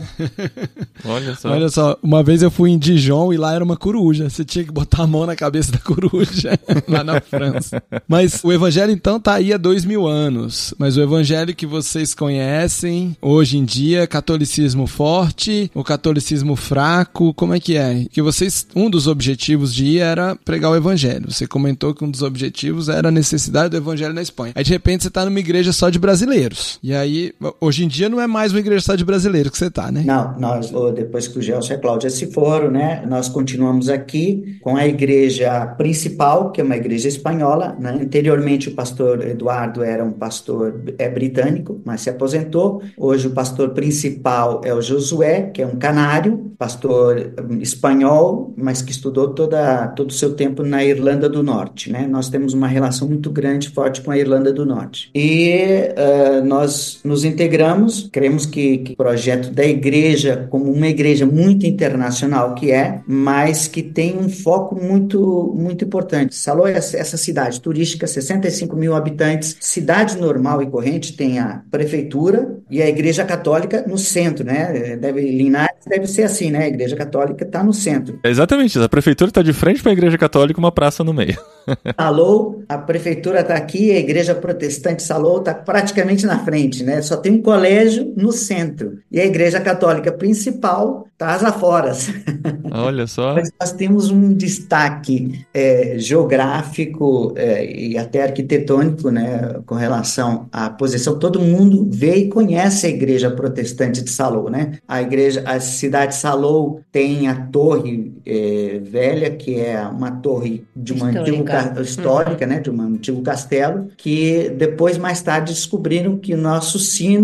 Olha só. Olha só, uma vez eu fui em Dijon e lá era uma coruja. Você tinha que botar a mão na cabeça da coruja lá na França. Mas o evangelho, então, tá aí há dois mil anos. Mas o evangelho que vocês conhecem hoje em dia, catolicismo forte, o catolicismo fraco, como é que é? Que vocês, um dos objetivos de ir era pregar o evangelho. Você comentou que um dos objetivos era a necessidade do evangelho na Espanha. Aí, de repente, você tá numa igreja só de brasileiros. E aí, hoje em dia, não é mais uma igreja só de brasileiros que você tá, né? Não, nós, depois que o Gelson e a Cláudia se foram, né, nós continuamos aqui com a igreja principal, que é uma igreja espanhola, né? Anteriormente o pastor Eduardo era um pastor é, britânico, mas se aposentou. Hoje o pastor principal é o Josué, que é um canário, pastor um, espanhol, mas que estudou toda, todo o seu tempo na Irlanda do Norte, né? Nós temos uma relação muito grande, forte com a Irlanda do Norte. E uh, nós nos integramos, cremos que, que o projeto da igreja, como uma igreja muito internacional que é, mas que tem um foco muito, muito importante. Salou é essa cidade turística, sessenta e cinco mil habitantes, cidade normal e corrente, tem a prefeitura e a igreja católica no centro, né? Deve, Linares deve ser assim, né? A igreja católica está no centro. É exatamente, a prefeitura está de frente para a igreja católica, uma praça no meio. Salou, a prefeitura está aqui, a igreja protestante Salou está praticamente na frente, né? Só tem um colégio no centro. E a igreja católica principal está às aforas. Olha só. Mas nós temos um destaque é, geográfico é, e até arquitetônico, né, com relação à posição. Todo mundo vê e conhece a igreja protestante de Salou, né? A igreja, a cidade de Salou tem a torre é, velha, que é uma torre de uma histórica, antigo, histórica, uhum. né, de um antigo castelo, que depois, mais tarde, descobriram que o nosso sino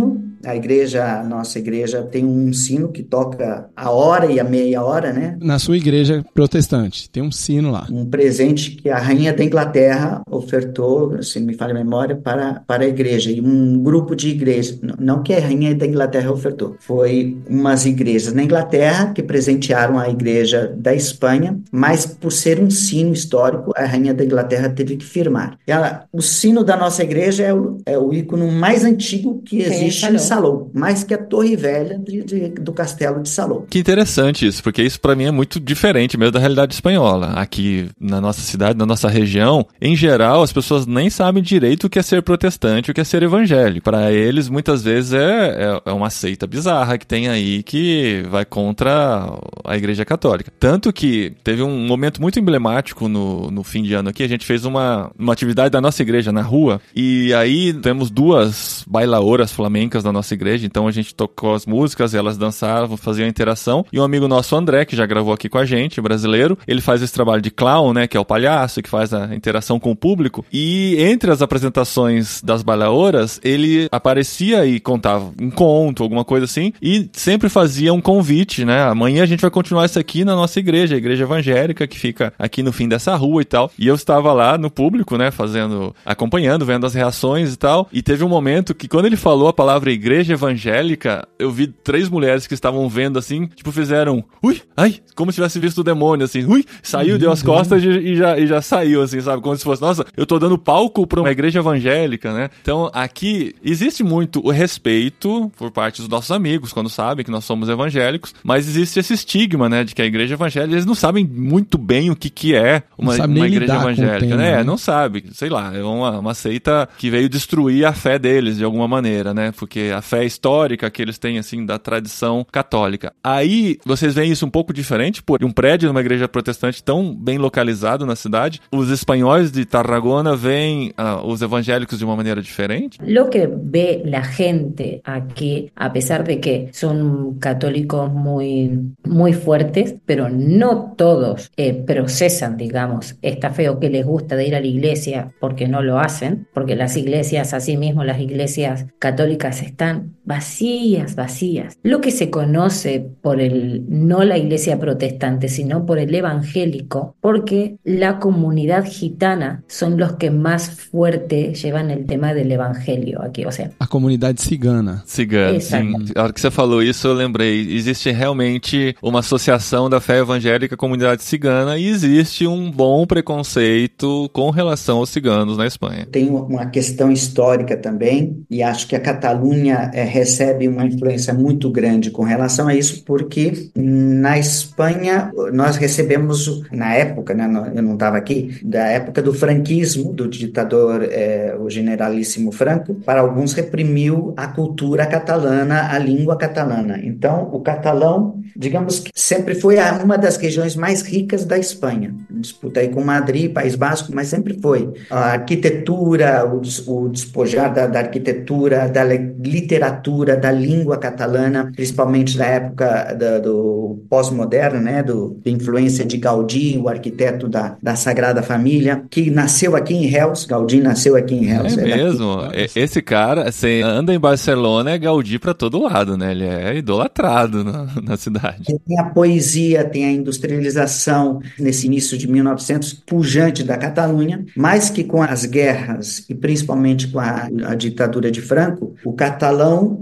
a igreja, a nossa igreja tem um sino que toca a hora e a meia hora, né? Na sua igreja protestante, tem um sino lá. Um presente que a rainha da Inglaterra ofertou, se não me falha a memória, para, para a igreja. E um grupo de igrejas, não que a rainha da Inglaterra ofertou, foi umas igrejas na Inglaterra que presentearam a igreja da Espanha, mas por ser um sino histórico, a rainha da Inglaterra teve que firmar. Ela, o sino da nossa igreja é o, é o ícone mais antigo que existe em Salou, mais que a Torre Velha de, de, do Castelo de Salou. Que interessante isso, porque isso para mim é muito diferente mesmo da realidade espanhola. Aqui na nossa cidade, na nossa região, em geral, as pessoas nem sabem direito o que é ser protestante, o que é ser evangélico. Para eles, muitas vezes, é, é, é uma seita bizarra que tem aí que vai contra a Igreja Católica. Tanto que teve um momento muito emblemático no, no fim de ano aqui, a gente fez uma, uma atividade da nossa igreja na rua, e aí temos duas bailaoras flamencas da nossa igreja, então a gente tocou as músicas, elas dançavam, faziam interação, e um amigo nosso, André, que já gravou aqui com a gente, brasileiro, ele faz esse trabalho de clown, né, que é o palhaço, que faz a interação com o público, e entre as apresentações das bailaoras, ele aparecia e contava um conto, alguma coisa assim, e sempre fazia um convite, né, amanhã a gente vai continuar isso aqui na nossa igreja, a igreja evangélica, que fica aqui no fim dessa rua e tal, e eu estava lá no público, né, fazendo, acompanhando, vendo as reações e tal, e teve um momento que quando ele falou a palavra igreja evangélica, eu vi três mulheres que estavam vendo assim, tipo, fizeram, ui, ai, como se tivesse visto o demônio, assim, ui, saiu, deu as costas e, e, já, e já saiu, assim, sabe, como se fosse, nossa, eu tô dando palco pra uma igreja evangélica, né, então aqui existe muito o respeito por parte dos nossos amigos, quando sabem que nós somos evangélicos, mas existe esse estigma, né, de que a igreja evangélica, eles não sabem muito bem o que que é uma, uma igreja evangélica, tema, né, né, não sabe, sei lá, é uma, uma seita que veio destruir a fé deles de alguma maneira, né, porque a fé histórica que eles têm, assim, da tradição católica. Aí, vocês veem isso um pouco diferente, por um prédio numa igreja protestante tão bem localizado na cidade, os espanhóis de Tarragona veem uh, os evangélicos de uma maneira diferente? Lo que ve la gente aquí, a pesar de que son católicos muy, muy fuertes, pero no todos eh, procesan, digamos, esta fe o que les gusta de ir a la iglesia porque no lo hacen, porque las iglesias, así mismo las iglesias católicas están vacías, vacías. Lo que se conoce por el, no la iglesia protestante, sino por el evangélico, porque la comunidad gitana son los que más fuerte llevan el tema del evangelio aqui, ou seja... A comunidade cigana. Cigana, sim. A hora que você falou isso, eu lembrei. Existe realmente uma associação da fé evangélica à comunidade cigana e existe um bom preconceito com relação aos ciganos na Espanha. Tem uma questão histórica também, e acho que a Catalunha é, recebe uma influência muito grande com relação a isso, porque na Espanha nós recebemos, na época, né, eu não estava aqui, da época do franquismo, do ditador, é, o generalíssimo Franco, para alguns reprimiu a cultura catalana, a língua catalana. Então, o catalão, digamos que sempre foi uma das regiões mais ricas da Espanha. Disputa aí com Madrid, País Basco, mas sempre foi. A arquitetura, o, o despojar da, da arquitetura, da literatura, da língua catalana, principalmente na época da, do pós-moderno, né, do, da influência de Gaudí, o arquiteto da, da Sagrada Família, que nasceu aqui em Reus. Gaudí nasceu aqui em Reus. É, é mesmo? Daqui. Esse cara, você anda em Barcelona, é Gaudí pra todo lado, né? Ele é idolatrado na, na cidade. Tem a poesia, tem a industrialização nesse início de mil e novecentos, pujante da Catalunha, mas que com as guerras e principalmente com a, a ditadura de Franco, o catalão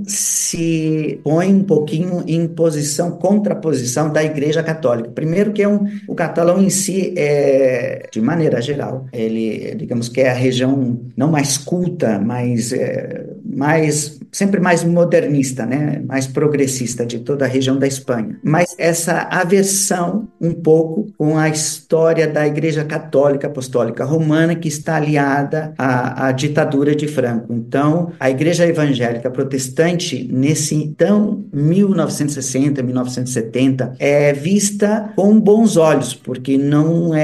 se põe um pouquinho em posição, contraposição da Igreja Católica. Primeiro que é um, o catalão em si, é, de maneira geral, ele, digamos que é a região não mais culta, mas é, mais, sempre mais modernista, né? Mais progressista de toda a região da Espanha. Mas essa aversão um pouco com a história da Igreja Católica Apostólica Romana, que está aliada à, à ditadura de Franco. Então, a Igreja Evangélica Protestante, nesse então mil novecentos e sessenta, mil novecentos e setenta, é vista com bons olhos, porque não é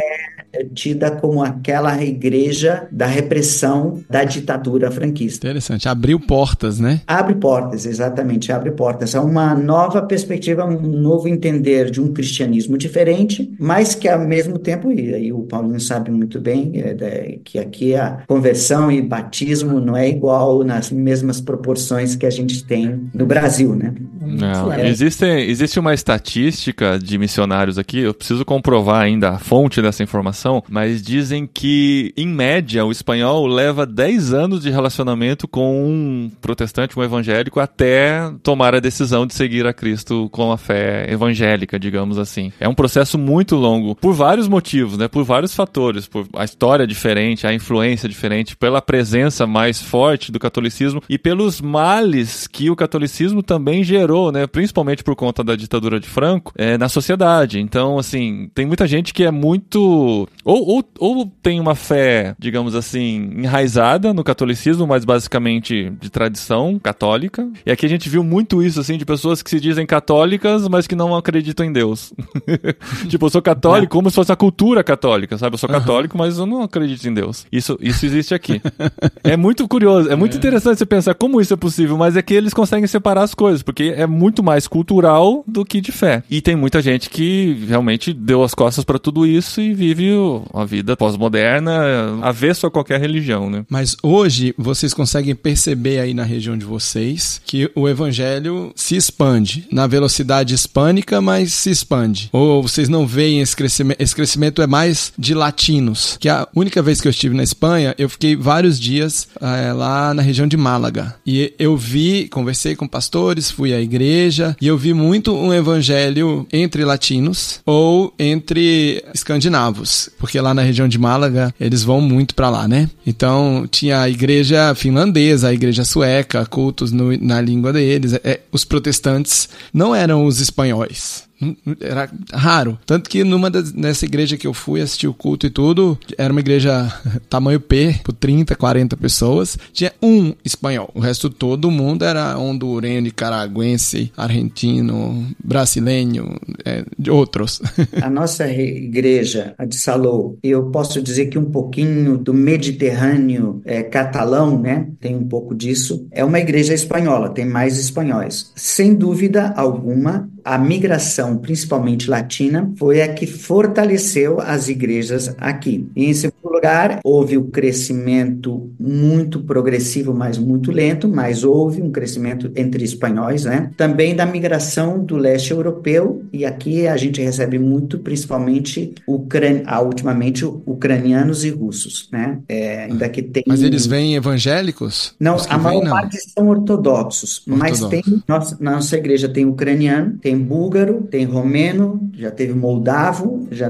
tida como aquela igreja da repressão da ditadura franquista. Interessante, abriu portas, né? Abre portas, exatamente, abre portas. É uma nova perspectiva, um novo entender de um cristianismo diferente, mas que ao mesmo tempo, e aí o Paulinho sabe muito bem, é, é, que aqui a conversão e batismo não é igual nas mesmas proporções que a gente tem no Brasil, né? Não, existe, existe uma estatística de missionários aqui, eu preciso comprovar ainda a fonte dessa informação, mas dizem que, em média, o espanhol leva dez anos de relacionamento com um protestante, um evangélico, até tomar a decisão de seguir a Cristo com a fé evangélica, digamos assim. É um processo muito longo, por vários motivos, né? Por vários fatores, por a história diferente, a influência diferente, pela presença mais forte do catolicismo e pelos males que o catolicismo também gerou, né? Principalmente por conta da ditadura de Franco, é, na sociedade. Então, assim, tem muita gente que é muito... Ou, ou, ou tem uma fé, digamos assim, enraizada no catolicismo, mas basicamente de tradição católica. E aqui a gente viu muito isso, assim, de pessoas que se dizem católicas, mas que não acreditam em Deus. Tipo, eu sou católico como se fosse a cultura católica, sabe? Eu sou católico, mas eu não acredito em Deus. Isso, isso existe aqui. É muito curioso, é muito é. interessante você pensar como isso é possível, mas é que eles conseguem separar as coisas, porque é muito mais cultural do que de fé. E tem muita gente que realmente deu as costas pra tudo isso e vive a vida pós-moderna, avesso a qualquer religião, né? Mas hoje vocês conseguem perceber aí na região de vocês que o evangelho se expande na velocidade hispânica, mas se expande. Ou vocês não veem esse crescimento, esse crescimento é mais de latinos, que a única vez que eu estive na Espanha, eu fiquei vários dias é, lá na região de Málaga. E eu vi, conversei com pastores, fui à igreja, e eu vi muito um evangelho entre latinos ou entre escandinavos, porque lá na região de Málaga, eles vão muito pra lá, né? Então, tinha a igreja finlandesa, a igreja sueca, cultos no, na língua deles. É, os protestantes não eram os espanhóis. Era raro. Tanto que numa das, nessa igreja que eu fui assistir o culto e tudo, era uma igreja tamanho P, por trinta, quarenta pessoas, tinha um espanhol. O resto todo mundo era hondurenho, nicaragüense, argentino, brasileiro, é, outros. A nossa igreja, a de Salou, eu posso dizer que um pouquinho do Mediterrâneo é, catalão, né? Tem um pouco disso. É uma igreja espanhola, tem mais espanhóis. Sem dúvida alguma, a migração, principalmente latina, foi a que fortaleceu as igrejas aqui. E, em segundo lugar, houve o crescimento muito progressivo, mas muito lento, mas houve um crescimento entre espanhóis, né? Também da migração do leste europeu, e aqui a gente recebe muito, principalmente, ucran... ah, ultimamente, ucranianos e russos, né? É, ainda que tem... Mas eles vêm evangélicos? Não, a maior vem, parte não. são ortodoxos, ortodoxos, mas tem, nossa, na nossa igreja tem ucraniano, tem búlgaro, tem romeno, já teve moldavo, já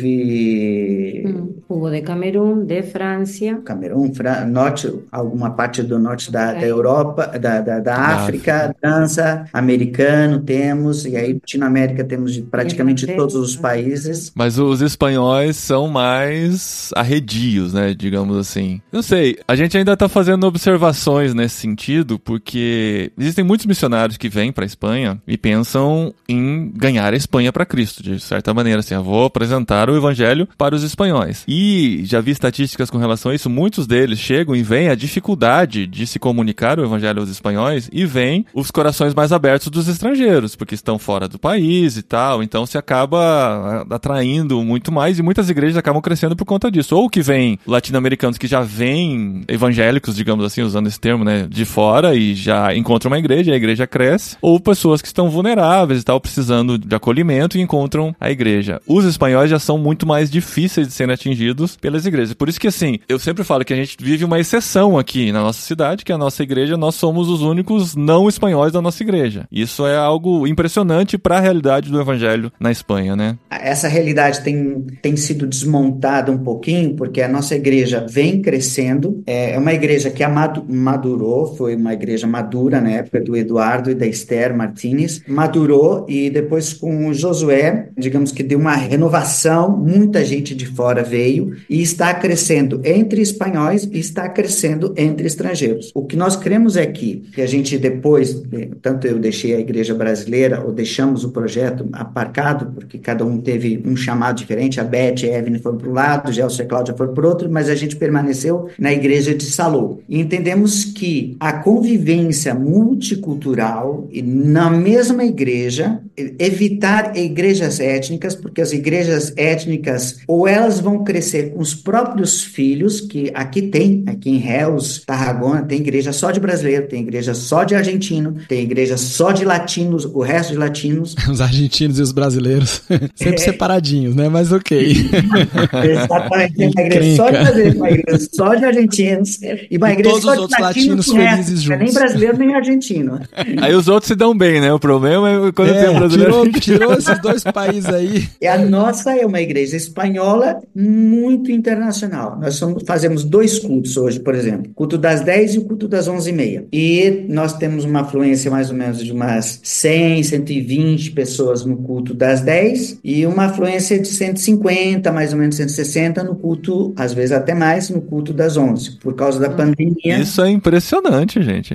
teve... Hum, hubo de Camerún, de França. Camerún, Fran... norte, alguma parte do norte da, da Europa, da, da, da África, França, americano temos, e aí Latinoamérica temos de praticamente de todos os países. Mas os espanhóis são mais arredios, né, digamos assim. Não sei, a gente ainda tá fazendo observações nesse sentido, porque existem muitos missionários que vêm pra Espanha e pensam em ganhar a Espanha para Cristo, de certa maneira, assim, eu vou apresentar o evangelho para os espanhóis. E já vi estatísticas com relação a isso, muitos deles chegam e veem a dificuldade de se comunicar o evangelho aos espanhóis e veem os corações mais abertos dos estrangeiros, porque estão fora do país e tal, então se acaba atraindo muito mais e muitas igrejas acabam crescendo por conta disso. Ou que vêm latino-americanos que já vêm evangélicos, digamos assim, usando esse termo, né, de fora e já encontram uma igreja e a igreja cresce, ou pessoas que estão vulneráveis e tal, precisando de acolhimento e encontram a igreja. Os espanhóis já são muito mais difíceis de serem atingidos pelas igrejas. Por isso que, assim, eu sempre falo que a gente vive uma exceção aqui na nossa cidade, que é a nossa igreja, nós somos os únicos não espanhóis da nossa igreja. Isso é algo impressionante para a realidade do evangelho na Espanha, né? Essa realidade tem, tem sido desmontada um pouquinho, porque a nossa igreja vem crescendo. É uma igreja que madurou, foi uma igreja madura na época do Eduardo e da Esther Martínez, madurou e depois com o Josué, digamos que deu uma renovação, muita gente de fora veio meio e está crescendo entre espanhóis e está crescendo entre estrangeiros. O que nós queremos é que, que a gente depois, tanto eu deixei a igreja brasileira, ou deixamos o projeto aparcado, porque cada um teve um chamado diferente, a Beth e a Evelyn foram para um lado, o Gelson e a Cláudia foram para o outro, mas a gente permaneceu na igreja de Salou. E entendemos que a convivência multicultural na mesma igreja, evitar igrejas étnicas, porque as igrejas étnicas, ou elas vão crescer com os próprios filhos, que aqui tem, aqui em Réus, Tarragona, tem igreja só de brasileiro, tem igreja só de argentino, tem igreja só de latinos, o resto de latinos. Os argentinos e os brasileiros, sempre é. separadinhos, né? Mas ok. Exatamente, tem uma igreja só de brasileiros, uma igreja só de argentinos, e uma e igreja todos só os de outros latinos, latinos felizes juntos. Nem brasileiro, nem argentino. Aí os outros se dão bem, né? O problema é quando é, tem um brasileiro. Tirou, tirou esses dois países aí. E a nossa é uma igreja espanhola muito internacional. Nós somos, fazemos dois cultos hoje, por exemplo. Culto das dez e o culto das onze e meia. E nós temos uma afluência mais ou menos de umas cem, cento e vinte pessoas no culto das dez e uma afluência de cento e cinquenta, mais ou menos cento e sessenta no culto, às vezes até mais, no culto das onze, por causa da pandemia. Isso é impressionante, gente.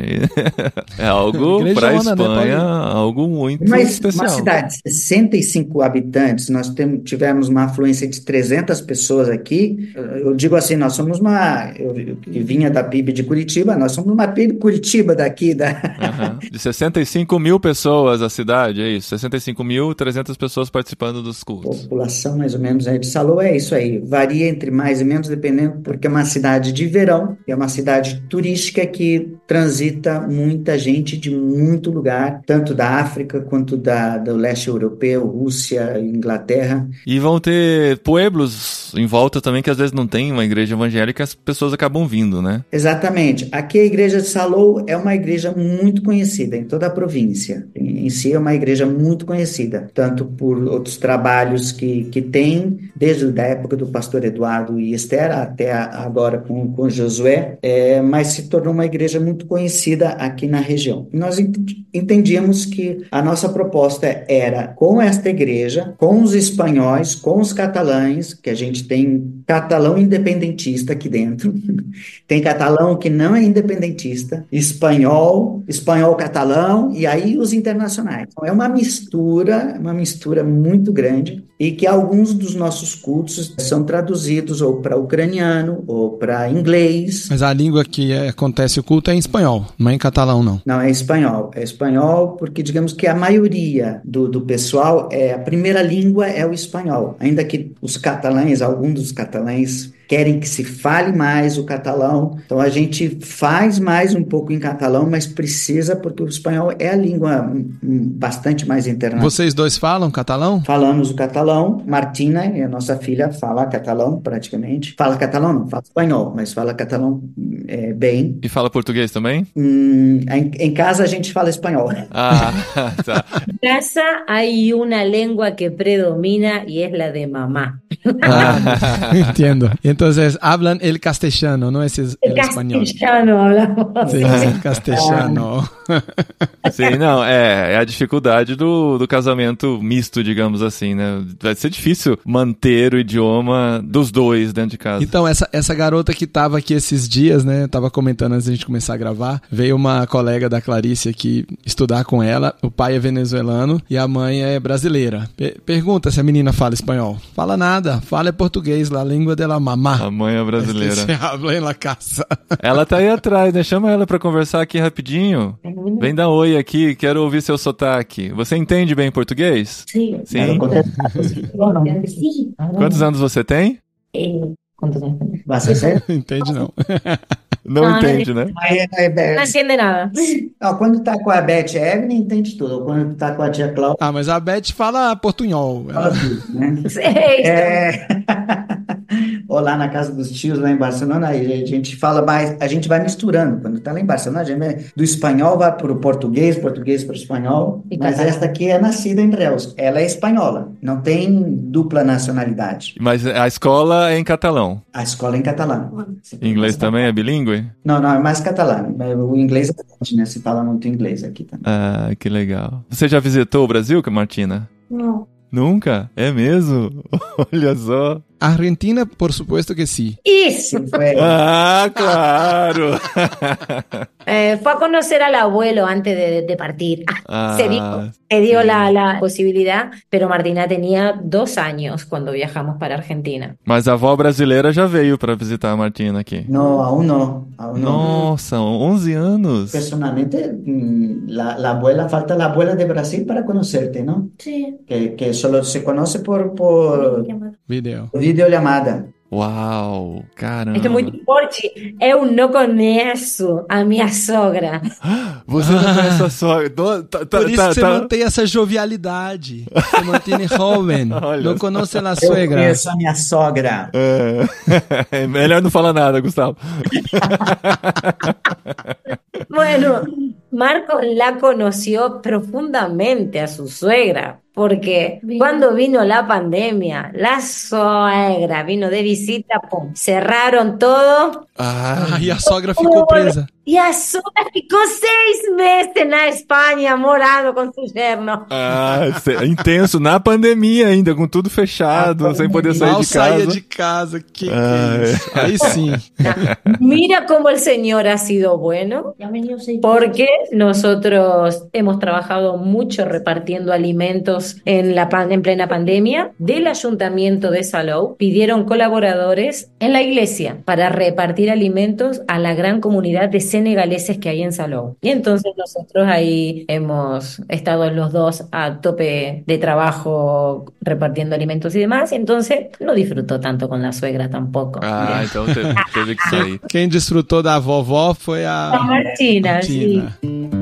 É algo para a Espanha, né, algo muito Mas especial. Uma cidade de sessenta e cinco habitantes, nós tem, tivemos uma afluência de trezentas pessoas aqui. Eu digo assim, nós somos uma... Eu, eu vinha da P I B de Curitiba, nós somos uma P I B Curitiba daqui. Da... Uhum. De sessenta e cinco mil pessoas a cidade, é isso? sessenta e cinco mil, trezentas pessoas participando dos cultos. População, mais ou menos, né, de Salou é isso aí. Varia entre mais e menos, dependendo, porque é uma cidade de verão, é uma cidade turística que transita muita gente de muito lugar, tanto da África quanto da, do leste europeu, Rússia, Inglaterra. E vão ter pueblos em volta também, que às vezes não tem uma igreja evangélica, as pessoas acabam vindo, né? Exatamente. Aqui a igreja de Salou é uma igreja muito conhecida em toda a província. Em, em si é uma igreja muito conhecida, tanto por outros trabalhos que, que tem, desde a época do pastor Eduardo e Esther, até a, agora com, com Josué, é, mas se tornou uma igreja muito conhecida aqui na região. Nós entendíamos que a nossa proposta era, com esta igreja, com os espanhóis, com os catalães, que a gente tem catalão independentista aqui dentro, tem catalão que não é independentista, espanhol, espanhol-catalão, e aí os internacionais. Então, é uma mistura, uma mistura muito grande, e que alguns dos nossos cultos são traduzidos ou para ucraniano ou para inglês. Mas a língua que acontece o culto é em espanhol, não é em catalão, não. Não, é espanhol. É espanhol porque, digamos que a maioria do, do pessoal, é, a primeira língua é o espanhol. Ainda que os catalães, alguns dos catalães, querem que se fale mais o catalão. Então, a gente faz mais um pouco em catalão, mas precisa, porque o espanhol é a língua bastante mais internacional. Vocês dois falam catalão? Falamos o catalão. Martina, a nossa filha, fala catalão praticamente. Fala catalão, não fala espanhol, mas fala catalão é, bem. E fala português também? Hum, em, em casa a gente fala espanhol. Ah, tá. En casa hay una lengua que predomina y es la de mamá. Ah, entiendo. Entonces, hablan el castellano, no es el, el español. Castellano hablamos. Sí, el castellano. Sim, não, é, é a dificuldade do, do casamento misto, digamos assim, né? Vai ser difícil manter o idioma dos dois dentro de casa. Então, essa, essa garota que tava aqui esses dias, né? Tava comentando antes da gente começar a gravar, veio uma colega da Clarice aqui estudar com ela, o pai é venezuelano e a mãe é brasileira. Per- pergunta se a menina fala espanhol. Fala nada, fala português, a língua dela mamá. A mãe é brasileira. Você habla em la casa. Ela tá aí atrás, né? Chama ela pra conversar aqui rapidinho. Vem dar oi aqui, quero ouvir seu sotaque. Você entende bem português? Sí. Sim. Sí. Quantos anos você tem? Eh, ¿Cuántos años tenés? Você ser? Entende não. Não Ah, entende, né? Aí, aí, No entiende nada. não, quando tá com a Beth e a Evelyn, entende tudo. Quando tá com a tia Cláudia, Ah, mas a Beth fala portunhol. fala tudo, né? Sí. É... Ou lá na casa dos tios, lá em Barcelona, aí a gente fala mais, a gente vai misturando. Quando tá lá em Barcelona, a gente vai, do espanhol vai pro português, português pro espanhol. E Mas catalão. esta aqui é nascida em Reus. Ela é espanhola, não tem dupla nacionalidade. Mas a escola é em catalão. A escola é em catalão. Inglês também é bilíngue? Não, não, é mais catalão. O inglês é forte, né? Se fala muito inglês aqui também. Ah, que legal. Você já visitou o Brasil, Martina? No. Nunca? É mesmo? Olha só. Argentina, por supuesto que sí. Isso. Fue- Ah, claro. Eh, fue a conocer al abuelo antes de, de partir. Ah, se dio, se dio sí. la, la posibilidad, pero Martina tenía dos años cuando viajamos para Argentina. Mas a avó brasileira já veio pra visitar a Martina aqui. No, aún no, aún no. Nossa, onze anos. Personalmente, mm, la, la abuela, falta la abuela de Brasil para conocerte, ¿no? Sí. Que, que solo se conoce por, por Video. videollamada. Uau, caramba. Esto é muito forte. Eu não conheço a minha sogra. Você não conhece a sogra. Do- tá- tá- Por isso tá- que você tá- mantém essa jovialidade. Você mantém jovem. Olha Não só. conoce a Eu suegra. conheço a minha sogra. É. Melhor não falar nada, Gustavo. Bueno, Marcos la conoció profundamente a su suegra, porque cuando vino la pandemia, la suegra vino de visita, pum, cerraron todo Ah, Ah, e a sogra ficou presa. y a suegra ficó seis meses en la España morando con su yerno. ah, cê- intenso. Na pandemia ainda, com tudo fechado, Na sem poder sair Mal de saía casa. de casa. Que, que Ah, é isso? Aí sim. Mira cómo el Señor ha sido bueno, porque nosotros hemos trabajado mucho repartiendo alimentos en la pan- en plena pandemia. Del Ayuntamiento de Salou pidieron colaboradores en la iglesia para repartir alimentos a la gran comunidad de senegaleses que hay en Salou. Y entonces nosotros ahí hemos estado los dos a tope de trabajo repartiendo alimentos y demás. Entonces no disfrutó tanto con la suegra tampoco. Ah, então teve, teve que sair. Quem desfrutou da vovó foi a A Martina, sí. Martina.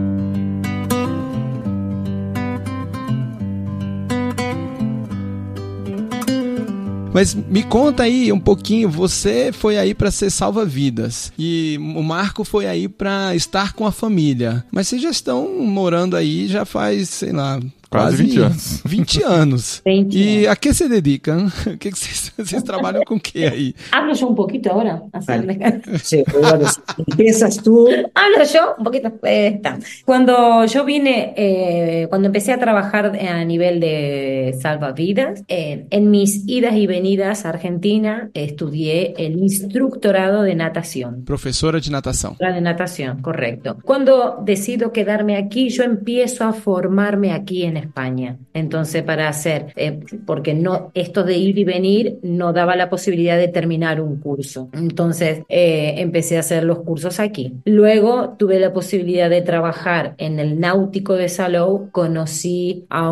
Mas me conta aí um pouquinho, você foi aí para ser salva-vidas e o Marco foi aí para estar com a família. Mas vocês já estão morando aí já faz, sei lá, Quase vinte anos. vinte anos. vinte E a que se dedicam? O que que vocês, vocês trabalham com o que aí? Hablo yo un poquito ahora. Así Vale. me- Sí, ahora sí. Empiezas tú. Hablo yo un poquito. Eh, está. Cuando yo vine, eh, cuando empecé a trabajar a nivel de salvavidas, eh, en mis idas y venidas a Argentina, estudié el instructorado de natación. Professora de natação. La de natación, correcto. Cuando decido quedarme aquí, yo empiezo a formarme aquí en España. Entonces, para hacer, eh, porque no, esto de ir y venir no daba la posibilidad de terminar un curso. Entonces, eh, empecé a hacer los cursos aquí. Luego tuve la posibilidad de trabajar en el Náutico de Salou. Conocí a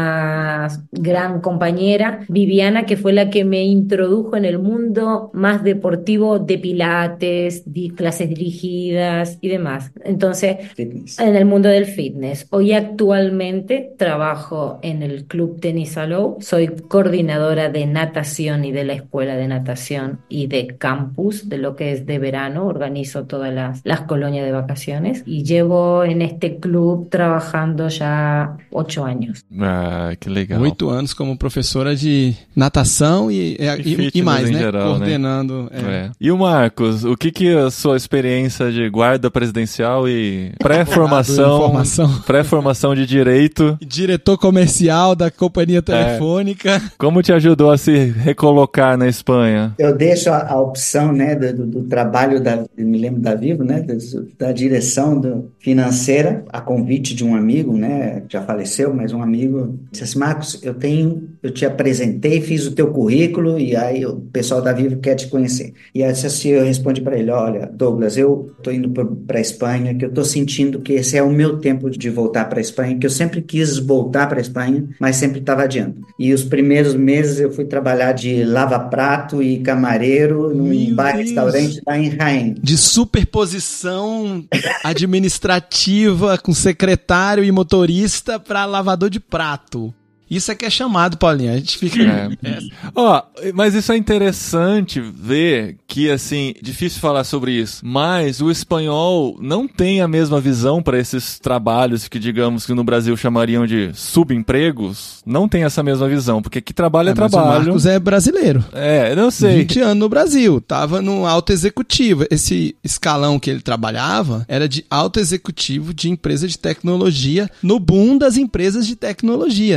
una gran compañera, Viviana, que fue la que me introdujo en el mundo más deportivo de pilates, di- clases dirigidas y demás. Entonces, Fitness. en el mundo del fitness. Hoy actualmente trabajo en el Club Tenis Salou. Soy coordinadora de natación y de la escuela de natación y de campus, de lo que es de verano. Organizo todas las, las colonias de vacaciones y llevo en este club trabajando ya ocho años. Ah, que legal. Oito anos como professora de natação e, e, e, fitness e mais, em né? geral, né? Coordenando. é. É. E o Marcos, o que que a sua experiência de guarda presidencial e pré-formação, Informação. pré-formação de direito, Diretor comercial da companhia telefônica. como te ajudou a se recolocar na Espanha? Eu deixo a, a opção, né, do, do- do trabalho da, eu me lembro da Vivo, né, do- da direção do, financeira, a convite de um amigo, né, já faleceu, mas um amigo disse assim: Marcos, eu tenho, eu te apresentei, fiz o teu currículo e aí o pessoal da Vivo quer te conhecer. E aí assim, eu respondi para ele: olha, Douglas, eu tô indo para a Espanha, que eu tô sentindo que esse é o meu tempo de voltar para a Espanha, que eu sempre quis voltar para a Espanha, mas sempre estava adiando. E os primeiros meses eu fui trabalhar de lava-prato e camareiro num Meu bar Deus. restaurante lá em Jaén. De superposição administrativa com secretário e motorista para lavador de prato. Isso é que é chamado, Paulinho. A gente fica. É. Ó, mas isso é interessante ver que, assim, difícil falar sobre isso, mas o espanhol não tem a mesma visão para esses trabalhos que, digamos, que no Brasil chamariam de subempregos, não tem essa mesma visão, porque que trabalho é, É, mas o trabalho. Marcos é brasileiro. É, eu não sei. vinte anos no Brasil, tava no alto executivo. Esse escalão que ele trabalhava era de alto executivo de empresa de tecnologia, no boom das empresas de tecnologia, que é essa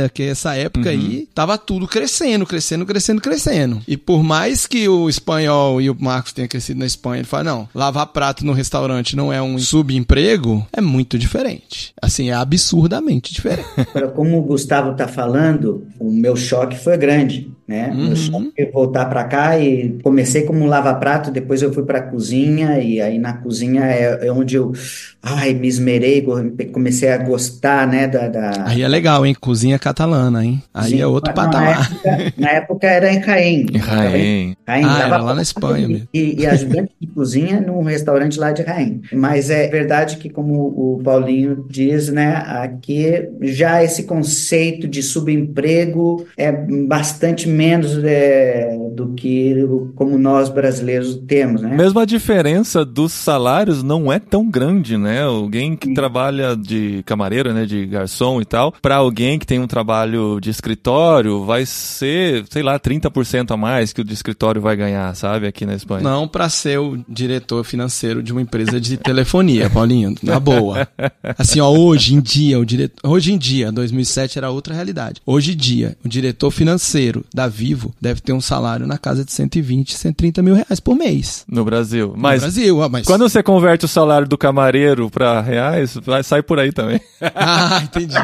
nessa época Uhum. aí, tava tudo crescendo, crescendo, crescendo, crescendo. E por mais que o espanhol e o Marcos tenham crescido na Espanha, ele fala, não, lavar prato no restaurante não é um subemprego, é muito diferente. Assim, é absurdamente diferente. Agora, como o Gustavo está falando, o meu choque foi grande, né? Uhum. Meu choque foi voltar para cá e comecei como lava-prato, depois eu fui para a cozinha e aí na cozinha é, é onde eu, ai, me esmerei, comecei a gostar, né, da... da... Aí é legal, hein? Cozinha catalana, hein? Aí Sim, é outro não, patamar. Na época, na época era em Jaén. Em Jaén. Jaén, Ah, era lava- lá na Espanha mesmo. E, e ajudante de cozinha num restaurante lá de Jaén. Mas é verdade que, como o Paulinho diz, né, aqui já esse conceito de subemprego é bastante menos é, do que como nós brasileiros temos, né? Mesmo a diferença dos salários não é tão grande, né? Alguém que trabalha de camareira, né, de garçom e tal, para alguém que tem um trabalho de escritório, vai ser, sei lá, trinta por cento a mais que o de escritório vai ganhar, sabe, aqui na Espanha. Não pra ser o diretor financeiro de uma empresa de telefonia, Paulinho, na boa. Assim, ó, hoje em dia, o diretor, hoje em dia, dois mil e sete era outra realidade. Hoje em dia, o diretor financeiro da Vivo deve ter um salário na casa de cento e vinte, cento e trinta mil reais por mês. No Brasil. Mas no Brasil, ah, mas... quando você converte o salário do camareiro para reais, vai sair por aí também. Ah, entendi.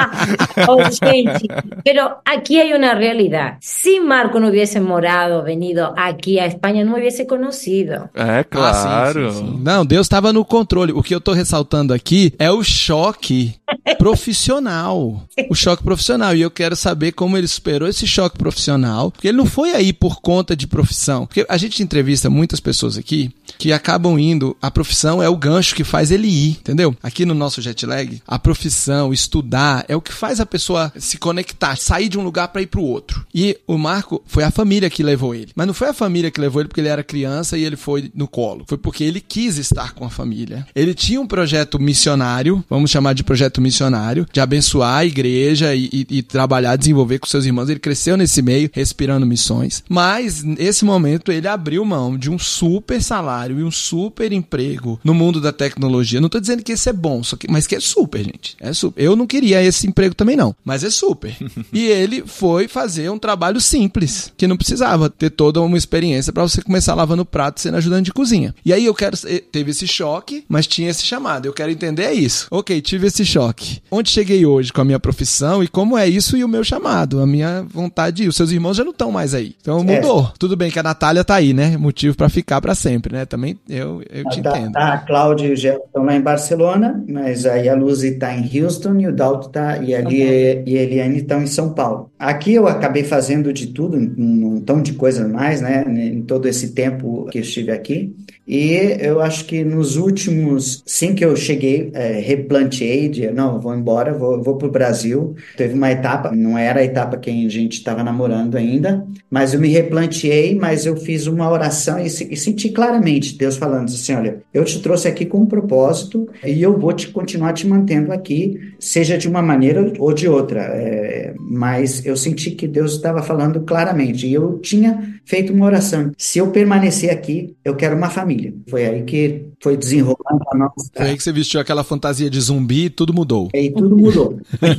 Oh, gente, pero aquí hay una realidad. Si Marco no hubiese morado, venido aquí a España, no me hubiese conocido. É, claro. Ah, sim, sim, sim. Não, Deus estava no controle. O que eu tô ressaltando aqui é o choque profissional. O choque profissional. E eu quero saber como ele superou esse choque profissional. Porque ele não foi aí por conta de profissão. Porque a gente entrevista muitas pessoas aqui que acabam indo, a profissão é o gancho que faz ele ir, entendeu? Aqui no nosso jet lag, a profissão, estudar, é o que faz a pessoa se conectar, sair de um lugar para ir pro outro. E o Marco, foi a família que levou ele. Mas não foi a família que levou ele porque ele era criança e ele foi no colo. Foi porque ele quis estar com a família. Ele tinha um projeto missionário, vamos chamar de projeto missionário, de abençoar a igreja e, e, e trabalhar, desenvolver com seus irmãos. Ele cresceu nesse meio, respirando missões. Mas, nesse momento, ele abriu mão de um super salário e um super emprego no mundo da tecnologia. Não tô dizendo que esse é bom, só que, mas que é super, gente. É super. Eu não queria esse emprego também não, mas é super. E ele foi fazer um trabalho simples, que não precisava ter toda uma experiência para você começar lavando prato sendo ajudante de cozinha. E aí eu quero... Teve esse choque, mas tinha esse chamado. Eu quero entender isso. Ok, tive esse choque. Onde cheguei hoje com a minha profissão e como é isso e o meu chamado, a minha vontade de ir. Os seus irmãos já não estão mais aí. Então mudou. É. Tudo bem que a Natália tá aí, né? Motivo para ficar para sempre, né? Também eu, eu te tá, entendo. Tá, a Cláudia e o Gé estão lá em Barcelona, mas aí a Luzi está em Houston e o Dalton tá, e a, Lie, e a Eliane estão em São Paulo. Aqui eu acabei fazendo de tudo, um montão de coisas mais, né? Em todo esse tempo que eu estive aqui. E eu acho que nos últimos, sim que eu cheguei, é, replanteei, de, não, eu vou embora, vou, vou para o Brasil. Teve uma etapa, não era a etapa que a gente estava namorando ainda, mas eu me replanteei, mas eu fiz uma oração e, e senti claramente Deus falando assim, olha, eu te trouxe aqui com um propósito e eu vou te continuar te mantendo aqui, seja de uma maneira ou de outra. É, mas eu senti que Deus estava falando claramente e eu tinha feito uma oração. Se eu permanecer aqui, eu quero uma família. Foi aí que foi desenrolando a nossa... Foi aí que você vestiu aquela fantasia de zumbi e tudo mudou. E aí tudo mudou.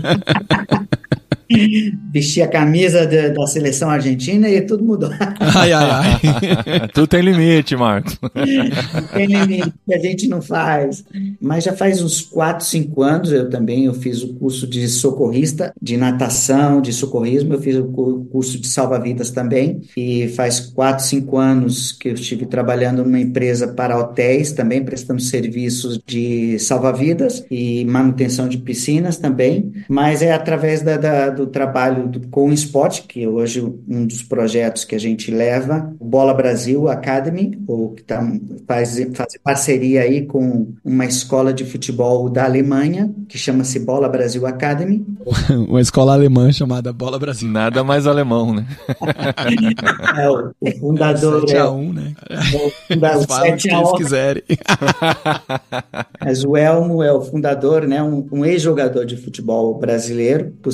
Vesti a camisa de, da seleção argentina e tudo mudou. Ai, ai, ai. Tudo tem limite, Marcos. Tem limite que a gente não faz. Mas já faz uns quatro, cinco anos, eu também eu fiz o curso de socorrista, de natação, de socorrismo, eu fiz o curso de salva-vidas também, e faz quatro, cinco anos que eu estive trabalhando numa empresa para hotéis, também prestando serviços de salva-vidas e manutenção de piscinas também, mas é através da, da do trabalho do, com o Spot, que hoje um dos projetos que a gente leva, o Bola Brasil Academy, ou que tá, faz, faz parceria aí com uma escola de futebol da Alemanha, que chama-se Bola Brasil Academy. Uma escola alemã chamada Bola Brasil. Nada mais alemão, né? É, o, o fundador... sete a um, né? O fundador, falam o que eles quiserem. Mas o Elmo é o fundador, né? Um, um ex-jogador de futebol brasileiro, possível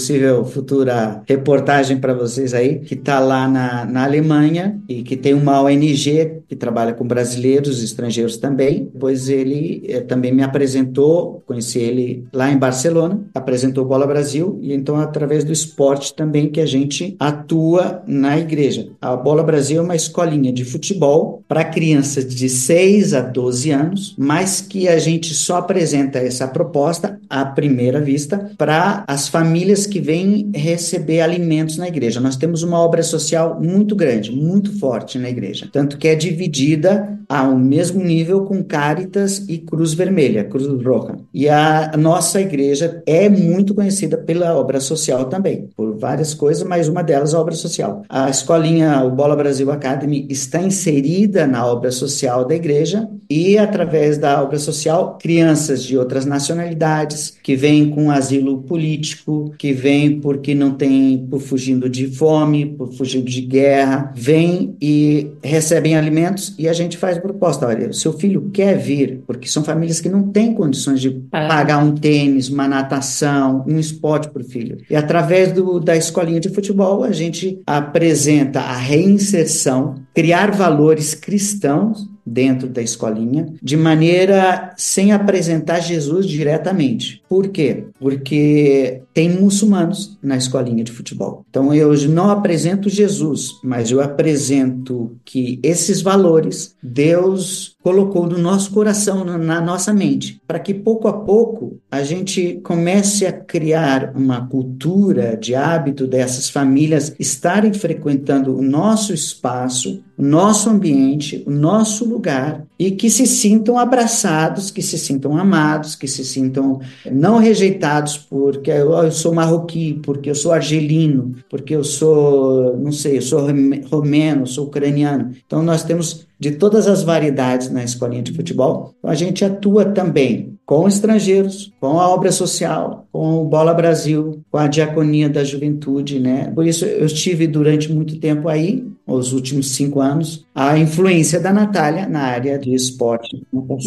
futura reportagem para vocês aí, que está lá na, na Alemanha e que tem uma O N G que trabalha com brasileiros e estrangeiros também. Depois ele eh, também me apresentou, conheci ele lá em Barcelona, apresentou Bola Brasil, e então através do esporte também que a gente atua na igreja. A Bola Brasil é uma escolinha de futebol para crianças de seis a doze anos, mas que a gente só apresenta essa proposta à primeira vista para as famílias que vêm receber alimentos na igreja. Nós temos uma obra social muito grande, muito forte na igreja, tanto que é dividida ao mesmo nível com Cáritas e Cruz Vermelha, Cruz Roja. E a nossa igreja é muito conhecida pela obra social também, por várias coisas, mas uma delas é a obra social. A escolinha, o Bola Brasil Academy, está inserida na obra social da igreja e, através da obra social, crianças de outras nacionalidades que vêm com asilo político, que vêm porque não tem, por fugindo de fome, por fugindo de guerra, vêm e recebem alimentos e a gente faz proposta. Olha, o seu filho quer vir, porque são famílias que não têm condições de pagar um tênis, uma natação, um esporte para o filho. E através do, da escolinha de futebol, a gente apresenta a reinserção, criar valores cristãos dentro da escolinha, de maneira sem apresentar Jesus diretamente. Por quê? Porque tem muçulmanos na escolinha de futebol. Então eu não apresento Jesus, mas eu apresento que esses valores Deus colocou no nosso coração, na nossa mente, para que pouco a pouco a gente comece a criar uma cultura de hábito dessas famílias estarem frequentando o nosso espaço, o nosso ambiente, o nosso lugar, e que se sintam abraçados, que se sintam amados, que se sintam não rejeitados porque eu sou marroquí, porque eu sou argelino, porque eu sou, não sei, eu sou romeno, sou ucraniano. Então nós temos de todas as variedades na escolinha de futebol. A gente atua também com estrangeiros, com a obra social, com o Bola Brasil, com a diaconia da juventude, né? Por isso eu estive durante muito tempo aí, os últimos cinco anos, a influência da Natália na área de esporte.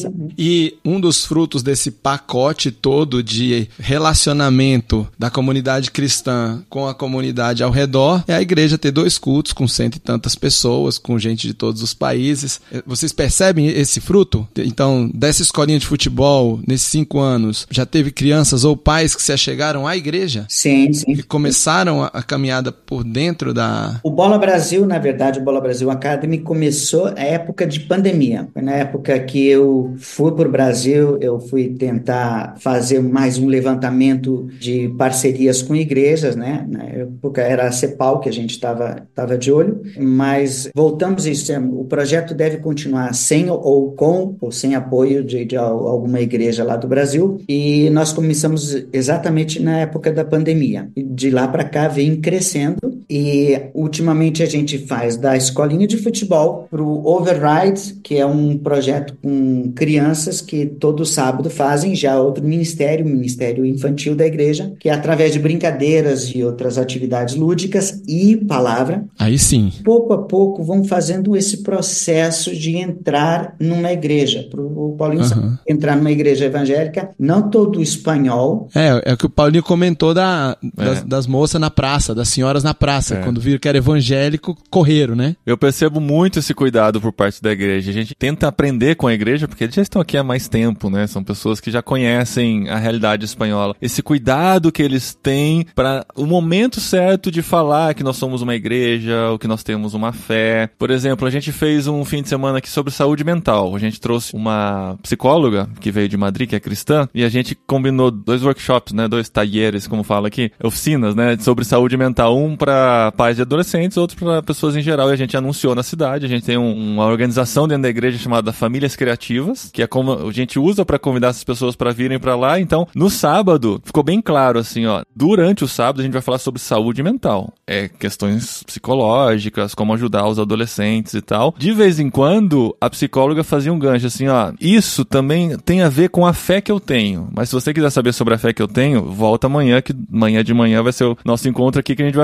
E um dos frutos desse pacote todo de relacionamento da comunidade cristã com a comunidade ao redor é a igreja ter dois cultos com cento e tantas pessoas, com gente de todos os países. Vocês percebem esse fruto? Então, dessa escolinha de futebol, nesses cinco anos, já teve crianças ou pais que se achegaram à igreja? Sim, sim. Que começaram a, a caminhada por dentro da... O Bola Brasil, na verdade, o Bola Brasil Academy começou na época de pandemia. Foi na época que eu fui para o Brasil, eu fui tentar fazer mais um levantamento de parcerias com igrejas, né? Na época era a CEPAL que a gente estava tava de olho, mas voltamos a isso. O projeto deve continuar sem ou com ou sem apoio de, de alguma igreja lá do Brasil, e nós começamos exatamente na época da pandemia. De lá para cá vem crescendo, e ultimamente a gente faz da escolinha de futebol para o Override, que é um projeto com crianças que todo sábado fazem já outro ministério, o Ministério Infantil da Igreja, que é através de brincadeiras e outras atividades lúdicas e palavra. Aí sim. Pouco a pouco vão fazendo esse processo de entrar numa igreja. Para o Paulinho uhum. entrar numa igreja evangélica, não todo espanhol. É, é o que o Paulinho comentou da, das, é. das moças na praça, das senhoras na praça. É. Quando viram que era evangélico, correram, né? Eu percebo muito esse cuidado por parte da igreja. A gente tenta aprender com a igreja, porque eles já estão aqui há mais tempo, né? São pessoas que já conhecem a realidade espanhola. Esse cuidado que eles têm para o momento certo de falar que nós somos uma igreja, ou que nós temos uma fé. Por exemplo, a gente fez um fim de semana aqui sobre saúde mental. A gente trouxe uma psicóloga que veio de Madrid, que é cristã, e a gente combinou dois workshops, né? Dois talleres, como fala aqui, oficinas, né? Sobre saúde mental. Um para pais de adolescentes, outro para pessoas em geral. E a gente anunciou na cidade. A gente tem um, uma organização dentro da igreja chamada Famílias Criativas, que é como a gente usa para convidar essas pessoas para virem para lá. Então, no sábado, ficou bem claro assim, ó. Durante o sábado, a gente vai falar sobre saúde mental. É questões psicológicas, como ajudar os adolescentes e tal. De vez em quando, a psicóloga fazia um gancho assim, ó. Isso também tem a ver com a fé que eu tenho. Mas se você quiser saber sobre a fé que eu tenho, volta amanhã, que amanhã de manhã vai ser o nosso encontro aqui, que a gente vai falar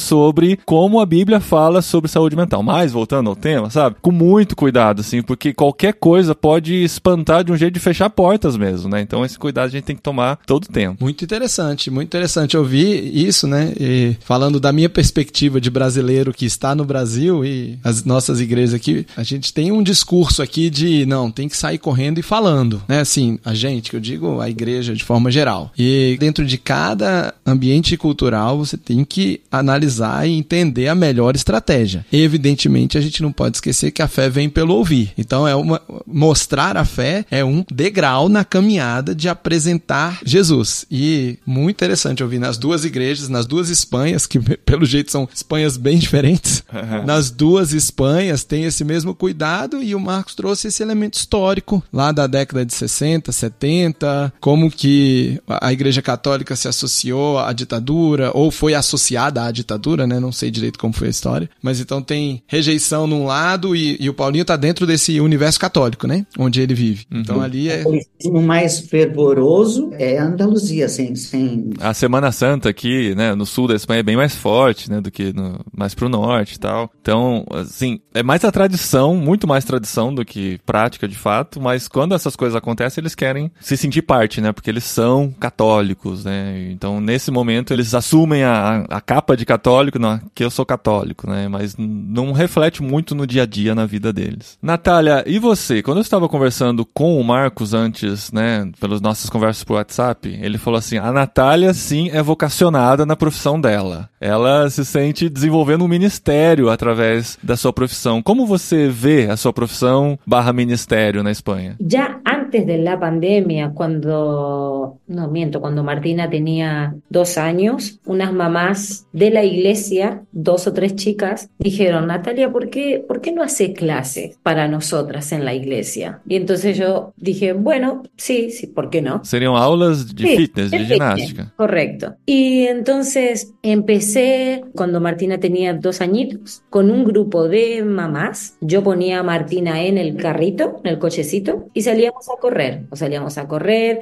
sobre como a Bíblia fala sobre saúde mental. Mas, voltando ao tema, sabe? Com muito cuidado, assim, porque qualquer coisa pode espantar de um jeito de fechar portas mesmo, né? Então, esse cuidado a gente tem que tomar todo o tempo. Muito interessante, muito interessante ouvir isso, né? E falando da minha perspectiva de brasileiro que está no Brasil e as nossas igrejas aqui, a gente tem um discurso aqui de, não, tem que sair correndo e falando, né? Assim, a gente, que eu digo a igreja de forma geral. E dentro de cada ambiente cultural, você tem que analisar e entender a melhor estratégia. E, evidentemente, a gente não pode esquecer que a fé vem pelo ouvir. Então, é uma, mostrar a fé é um degrau na caminhada de apresentar Jesus. E muito interessante ouvir nas duas igrejas, nas duas Espanhas, que pelo jeito são Espanhas bem diferentes. Uhum. Nas duas Espanhas tem esse mesmo cuidado e o Marcos trouxe esse elemento histórico lá da década de sessenta, setenta, como que a Igreja Católica se associou à ditadura, ou foi associada à ditadura, né? Não sei direito como foi a história, mas então tem rejeição num lado e, e o Paulinho tá dentro desse universo católico, né? Onde ele vive. Uhum. Então ali é... O mais fervoroso é a Andaluzia, sem, sem... A Semana Santa aqui, né, no sul da Espanha é bem mais forte, né, do que no, mais pro norte e tal. Então, assim, é mais a tradição, muito mais tradição do que prática de fato, mas quando essas coisas acontecem, eles querem se sentir parte, né, porque eles são católicos, né, então nesse momento eles assumem a, a capa de católico, não, que eu sou católico, né, mas não reflete muito no dia a dia na vida deles. Natália, e você? Quando eu estava conversando com o Marcos antes, né, pelas nossas conversas por WhatsApp, ele falou assim, a Natália sim é vocacionada na profissão dela. Ela se sente desenvolvendo um ministério através da sua profissão. Como você vê a sua profissão barra ministério na Espanha? Ya antes de la pandemia, cuando, no miento, cuando Martina tenía dos años, unas mamás de la iglesia, dos o tres chicas, dijeron, Natalia, ¿por qué, ¿por qué no hace clases para nosotras en la iglesia? Y entonces yo dije, bueno, sí, sí, ¿por qué no? Serían aulas de sí, fitness, de, de ginástica. Fitness, correcto. Y entonces empecé, cuando Martina tenía dos añitos, con un grupo de mamás. Yo ponía a Martina en el carrito, en el cochecito, y salíamos a correr. O salíamos a correr,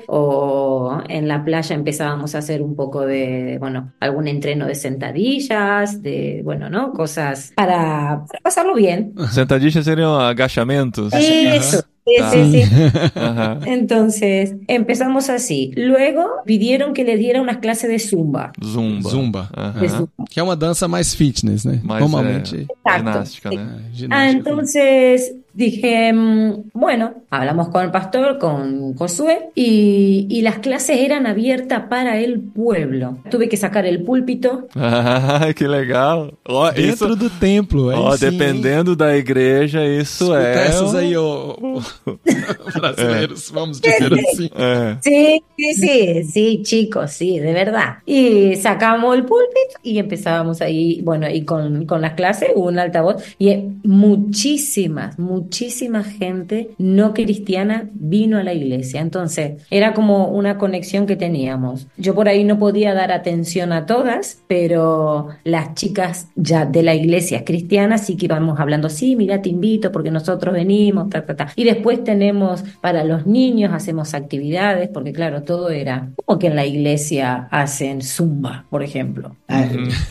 o en la playa empezábamos a hacer un poco de, bueno, algún entreno de sentadillas, de, bueno, ¿no? Cosas para, para pasarlo bien. Sentadillas serían agachamientos. Eso. Ajá. Sí, Ah. sí, sí. Ajá. Entonces, empezamos así. Luego pidieron que les diera unas clases de zumba. Zumba. Zumba. Ajá. De zumba. Que é uma dança mais fitness, né? Mais, Normalmente. é, ginástica, Sí. né? é, Ah, ginástica. entonces dije, mm, bueno, hablamos con el pastor, con Josué, y, y las clases eran abiertas para el pueblo. Tuve que sacar el púlpito. Ah, que legal. Ó, Dentro isso, do templo. Aí ó, sim, dependendo da igreja, isso Escuta é... essas um- aí, ô, ô, brasileiros, vamos dizer assim. É. Sí, sí, sí, sí, chicos, sí, de verdad. Y sacamos el púlpito y empezábamos ahí, bueno, y con, con las clases hubo un altavoz y eh, muchísimas, muchísima gente no cristiana vino a la iglesia. Entonces, era como una conexión que teníamos. Yo por ahí no podía dar atención a todas, pero las chicas ya de la iglesia cristiana sí que íbamos hablando, sí, mira, te invito porque nosotros venimos, ta, ta, ta. Y después tenemos para los niños, hacemos actividades, porque claro, todo era como que en la iglesia hacen zumba, por ejemplo. Ah,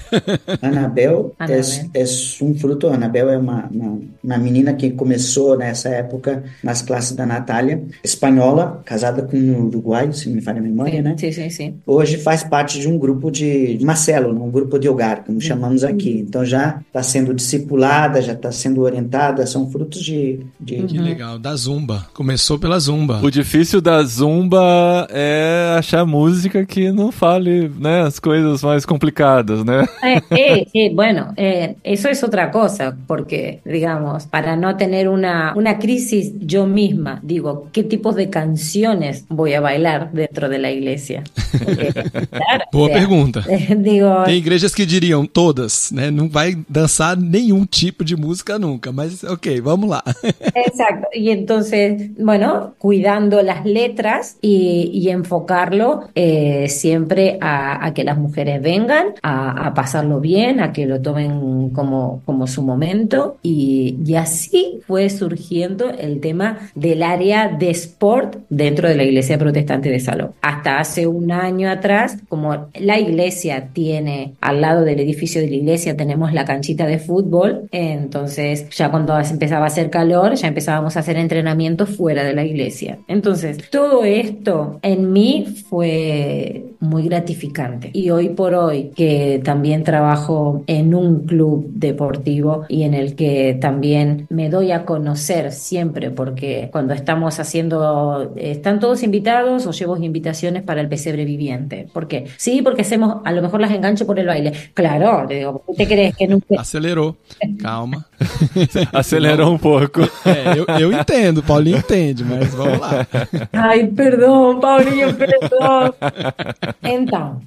Anabel, Anabel. É, é um fruto. Anabel é uma, uma, uma menina que começou nessa época nas classes da Natália, espanhola, casada com um uruguaio, se não me falha a memória, Sí, né? sí, sí, sí. Hoje faz parte de um grupo de uma célula, um grupo de hogar, como chamamos aqui. Então já está sendo discipulada, já está sendo orientada, são frutos de... de... Que legal, da Zumba. Começou pela Zumba. O difícil da Zumba é achar música que não fale, né, as coisas mais complicadas, né? Eh, eh, eh, bueno, eh, eso es otra cosa, porque, digamos, para no tener una, una crisis yo misma, digo, ¿qué tipos de canciones voy a bailar dentro de la iglesia? Porque, claro, Boa o sea, pergunta. eh, digo, Tem igrejas que diriam todas, né? Não vai dançar nenhum tipo de música nunca, mas ok, vamos lá. exacto. Y entonces, bueno, cuidando las letras y, y enfocarlo eh, siempre a, a que las mujeres vengan a, a pasarlo bien, a que lo tomen como, como su momento, y, y así fue surgiendo el tema del área de sport dentro de la iglesia protestante de Salou. Hasta hace un año atrás, como la iglesia tiene, al lado del edificio de la iglesia tenemos la canchita de fútbol, entonces ya cuando empezaba a hacer calor, ya empezábamos a hacer entrenamientos fuera de la iglesia. Entonces, todo esto en mí fue muy gratificante. Y hoy por hoy, que también trabajo en un club deportivo y en el que también me doy a conocer siempre, porque cuando estamos haciendo, están todos invitados o llevo invitaciones para el pesebre viviente. ¿Por qué? Sí, porque hacemos, a lo mejor las engancho por el baile. Claro, le digo, ¿por qué te crees que nunca... Acelerou, calma. Acelerou um pouco. É, eu, eu entendo, Paulinho entende, mas vamos lá. Ay, perdón, Paulinho, perdón. Entonces,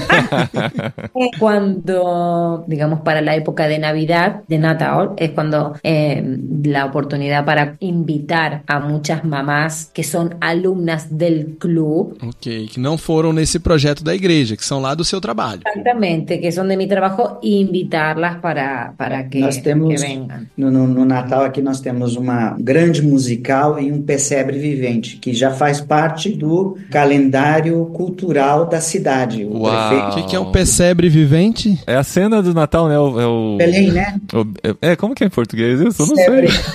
cuando, digamos, para la época de Navidad, de Natal, es cuando eh, la oportunidad para invitar a muchas mamás que son alumnas del club. Ok, que não foram nesse projeto da igreja, que são lá do seu trabalho. Exactamente, que son de mi trabajo, invitarlas para, para que, nós temos, que vengan. No, no, no Natal aqui nós temos uma grande musical e um pesebre vivente, que já faz parte do calendário cultural da cidade. O Uau! O que, que é um pesebre vivente? É a cena do Natal, né? O, é o... Belém, né? O, é, como que é em português? Eu só não Pesebre. sei.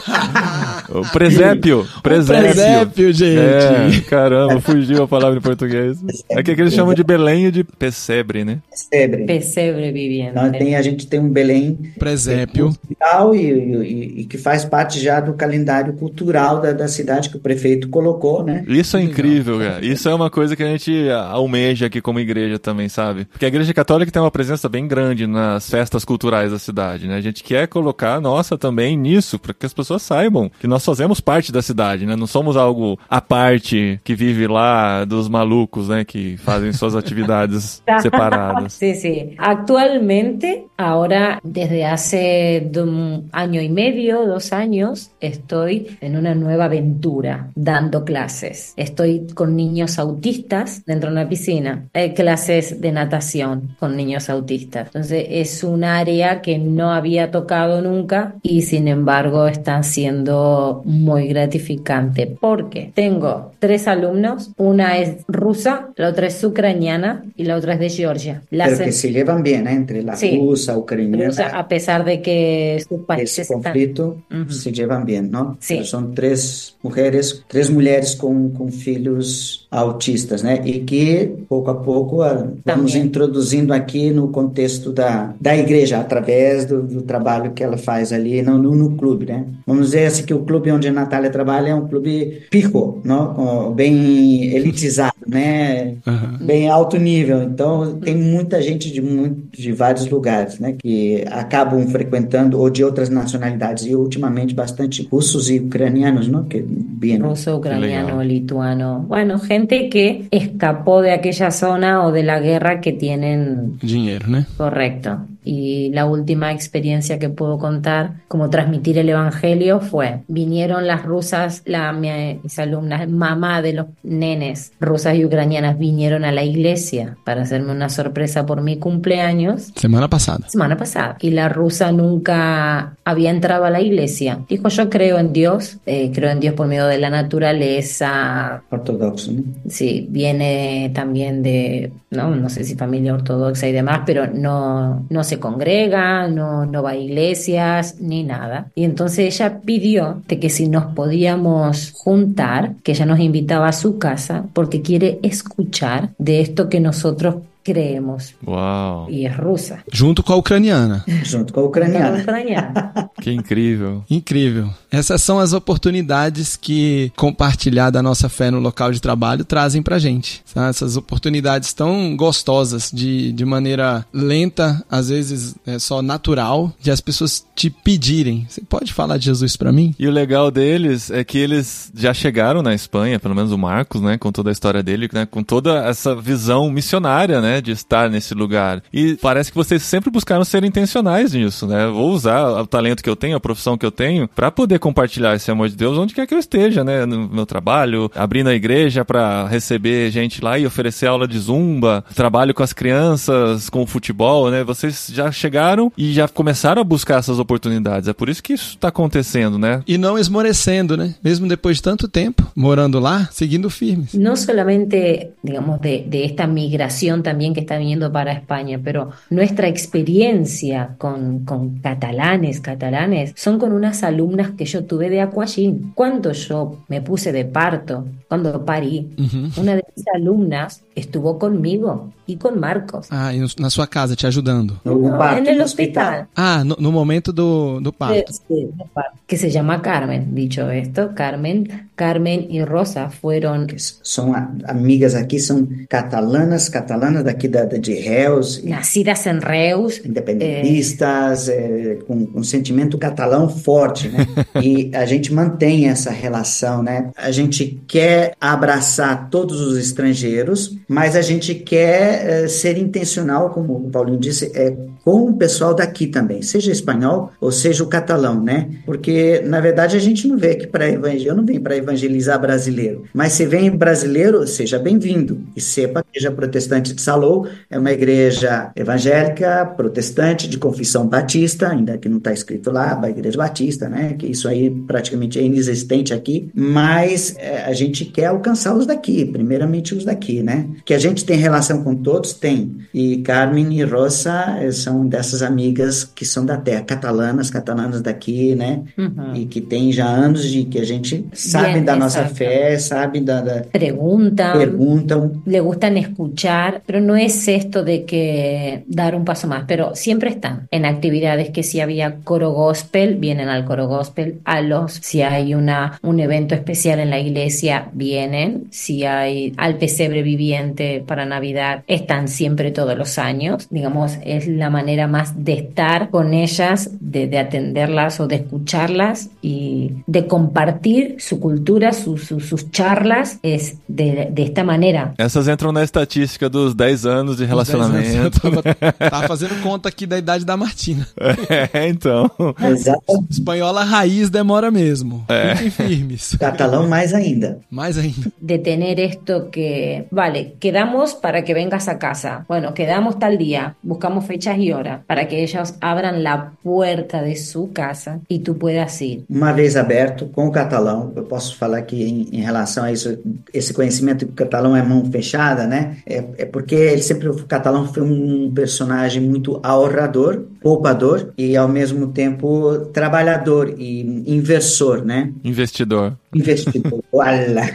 O presépio. Presépio. O presépio, gente. É, caramba, fugiu a palavra em português. É que aqui eles chamam de Belém e de pesebre, né? Pesebre. Pesebre viviente. Nós tem, a gente tem um Belém Presépio. cultural e, e, e que faz parte já do calendário cultural da, da cidade que o prefeito colocou, né? Isso é incrível, cara. Isso é uma coisa que a gente almeja aqui como igreja também, sabe? Porque a igreja católica tem uma presença bem grande nas festas culturais da cidade, né? A gente quer colocar a nossa também nisso, para que as pessoas saibam que nós fazemos parte da cidade, né? Não somos algo à parte que vive lá dos malucos, né? Que fazem suas atividades separadas. Sí, sí. Actualmente, ahora desde hace un año y medio, dos años, estoy en una nueva aventura, dando clases. Estoy con niños autistas dentro de una piscina, eh, clases de natación con niños autistas. Entonces es un área que no había tocado nunca y sin embargo está siendo muy gratificante porque tengo tres alumnos, una es rusa, la otra es ucraniana y la otra es de Georgia. Las Pero que se llevan bien, ¿eh? Entre la Sí. rusa, ucraniana. rusa, a pesar de que sus países Esse están... conflito Uhum. se llevan bien, ¿no? Sí. São três mulheres, três mulheres com, com filhos autistas, né? E que, pouco a pouco, a, vamos Também. introduzindo aqui no contexto da, da igreja, através do, do trabalho que ela faz ali no, no, no clube, né? Vamos dizer assim que o clube onde a Natália trabalha é um clube pico, não? Bem elitizado, né? Uhum. Bem alto nível. Então, tem muita gente de, muito, de vários lugares, né? Que acabam frequentando, ou de outras nacionalidades, e ultimamente bastante russos e ucranianos, ¿no? Que vienen. Ruso, ucraniano, legal. lituano. Bueno, gente que escapó de aquella zona o de la guerra que tienen. Dinheiro, né? Correcto. Y la última experiencia que puedo contar, como transmitir el evangelio, fue, vinieron las rusas, la, mi- mis alumnas, mamá de los nenes, rusas y ucranianas, vinieron a la iglesia para hacerme una sorpresa por mi cumpleaños. Semana passada. Semana pasada. Y la rusa nunca había entrado a la iglesia. Dijo, yo creo en Dios, eh, creo en Dios por medio de la naturaleza. Ortodoxo, né? Sí, viene también de, no, no sé si familia ortodoxa y demás, pero no, no se congrega, no, no va a iglesias, ni nada. Y entonces ella pidió de que si nos podíamos juntar, que ella nos invitaba a su casa, porque quiere escuchar de esto que nosotros creemos. Uau, Y es rusa. Junto com a ucraniana. Junto com a Para ucraniana. ucraniana. que incrível. Incrível. Essas são as oportunidades que compartilhar da nossa fé no local de trabalho trazem pra gente. Tá? Essas oportunidades tão gostosas, de, de maneira lenta, às vezes é só natural, de as pessoas te pedirem. Você pode falar de Jesus pra mim? E o legal deles é que eles já chegaram na Espanha, pelo menos o Marcos, né, com toda a história dele, né, com toda essa visão missionária, né, né, de estar nesse lugar. E parece que vocês sempre buscaram ser intencionais nisso, né? Vou usar o talento que eu tenho, a profissão que eu tenho, para poder compartilhar esse amor de Deus onde quer que eu esteja, né? No meu trabalho, abrindo a igreja para receber gente lá e oferecer aula de zumba, trabalho com as crianças, com o futebol, né? Vocês já chegaram e já começaram a buscar essas oportunidades. É por isso que isso está acontecendo, né? E não esmorecendo, né? Mesmo depois de tanto tempo morando lá, seguindo firmes. No solamente, digamos, de, de esta migración también que está viniendo para España, pero nuestra experiencia con, con catalanes, catalanes, son con unas alumnas que yo tuve de Aquagym. Cuando yo me puse de parto, cuando parí, uh-huh. una de mis alumnas estuvo conmigo y con Marcos. Ah, e na sua casa, te ajudando. No, no, en el hospital. Ah, no, no momento do, do parto. Sí, sí, do parto. Que se llama Carmen, dicho esto. Carmen, Carmen y Rosa fueron... São amigas aqui, são catalanas, catalanas daqui da, de Reus. Nacidas em Reus. Independentistas, é... É, com um sentimento catalão forte, né? E a gente mantém essa relação, né? A gente quer abraçar todos os estrangeiros, mas a gente quer é, ser intencional, como o Paulinho disse, é, com o pessoal daqui também, seja espanhol ou seja o catalão, né? Porque, na verdade, a gente não vê aqui para evangelizar, eu não venho para evangelizar brasileiro, mas se vem brasileiro, seja bem-vindo. E sepa que a Igreja Protestante de Salou é uma igreja evangélica, protestante, de confissão batista, ainda que não está escrito lá, a Igreja Batista, né? Que isso aí praticamente é inexistente aqui, mas é, a gente quer alcançar os daqui, primeiramente os daqui, né? Que a gente tem relação com todos, tem. E Carmen e Rosa são dessas amigas que são da terra, catalanas, catalanas daqui, né? Uhum. E que tem já anos de que a gente sabe Bien, da nossa exacto. Fé, sabe da... da preguntan, preguntan, le gustan escuchar, pero no es esto de que dar un paso más, pero siempre están en actividades que si había coro gospel, vienen al coro gospel, a los, si hay una, un evento especial en la iglesia, vienen, si hay al pesebre viviente para Navidad, están siempre todos los años, digamos, es la manera más de estar con ellas, de, de atenderlas o de escucharlas y de compartir su cultura, su, su, sus charlas, es de, de esta manera. Essas entram na estatística dos dez anos de relacionamento. Anos, eu tava, tava fazendo conta aqui da idade da Martina. É, então. Exato. Espanhola raiz demora mesmo. É. Fiquem firmes. Catalão mais ainda. Mais ainda. De tener esto que, vale, quedamos para que vengas a casa. Bueno, quedamos tal día, buscamos fechas y horas para que ellos abran la puerta de su casa y tú puedas ir. Uma vez aberto com o catalão, eu posso falar que em, em relação a isso, esse conhecimento que o catalão é mão fechada, né? É, é porque ele sempre, o catalão foi um personagem muito ahorrador, poupador e ao mesmo tempo trabalhador e inversor, né? Investidor. Investidor. Uala.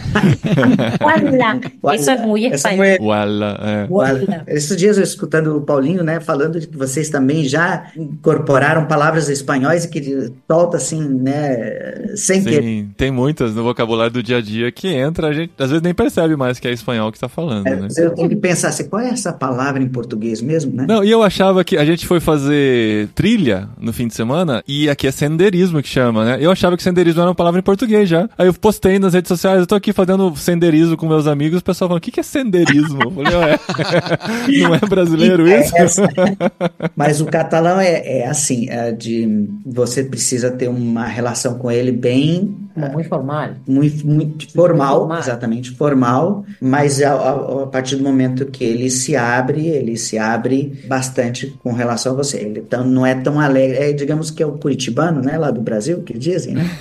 Uala. Isso é muito espanhol. Uala, é. Uala. Esses dias eu escutando o Paulinho, né, falando de que vocês também já incorporaram palavras espanhóis e que solta assim, né, sem Sim, querer. Tem muitas no vocabulário do dia a dia que entra, a gente às vezes nem percebe mais que é espanhol que tá falando, É, né? eu tenho que pensar assim, qual é essa palavra em português mesmo, né? Não, e eu achava que a gente foi fazer trilha no fim de semana e aqui é senderismo que chama, né? Eu achava que senderismo era uma palavra em português já. Aí eu postei nas redes sociais, eu tô aqui fazendo senderismo com meus amigos, o pessoal falando, o que que é senderismo? Eu falei, ué, não é brasileiro isso? É, mas o catalão é, é assim, é de, você precisa ter uma relação com ele bem... Muito formal. Muito, muito formal, formal, exatamente, formal, mas a, a, a partir do momento que ele se abre, ele se abre bastante com relação a você. Ele então, não é tão alegre, é, digamos que é o curitibano, né, lá do Brasil, que dizem, né?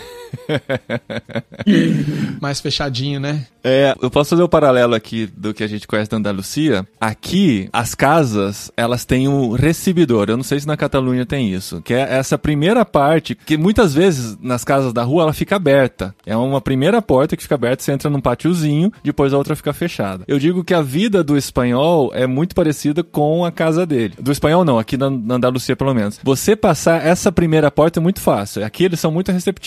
Mais fechadinho, né? É, eu posso fazer o um paralelo aqui do que a gente conhece da Andalucia. Aqui, as casas, elas têm um recibidor. Eu não sei se na Catalunha tem isso. Que é essa primeira parte, que muitas vezes nas casas da rua ela fica aberta. É uma primeira porta que fica aberta, você entra num pátiozinho, depois a outra fica fechada. Eu digo que a vida do espanhol é muito parecida com a casa dele. Do espanhol não, aqui na, na Andalucia pelo menos. Você passar essa primeira porta é muito fácil. Aqui eles são muito receptivos.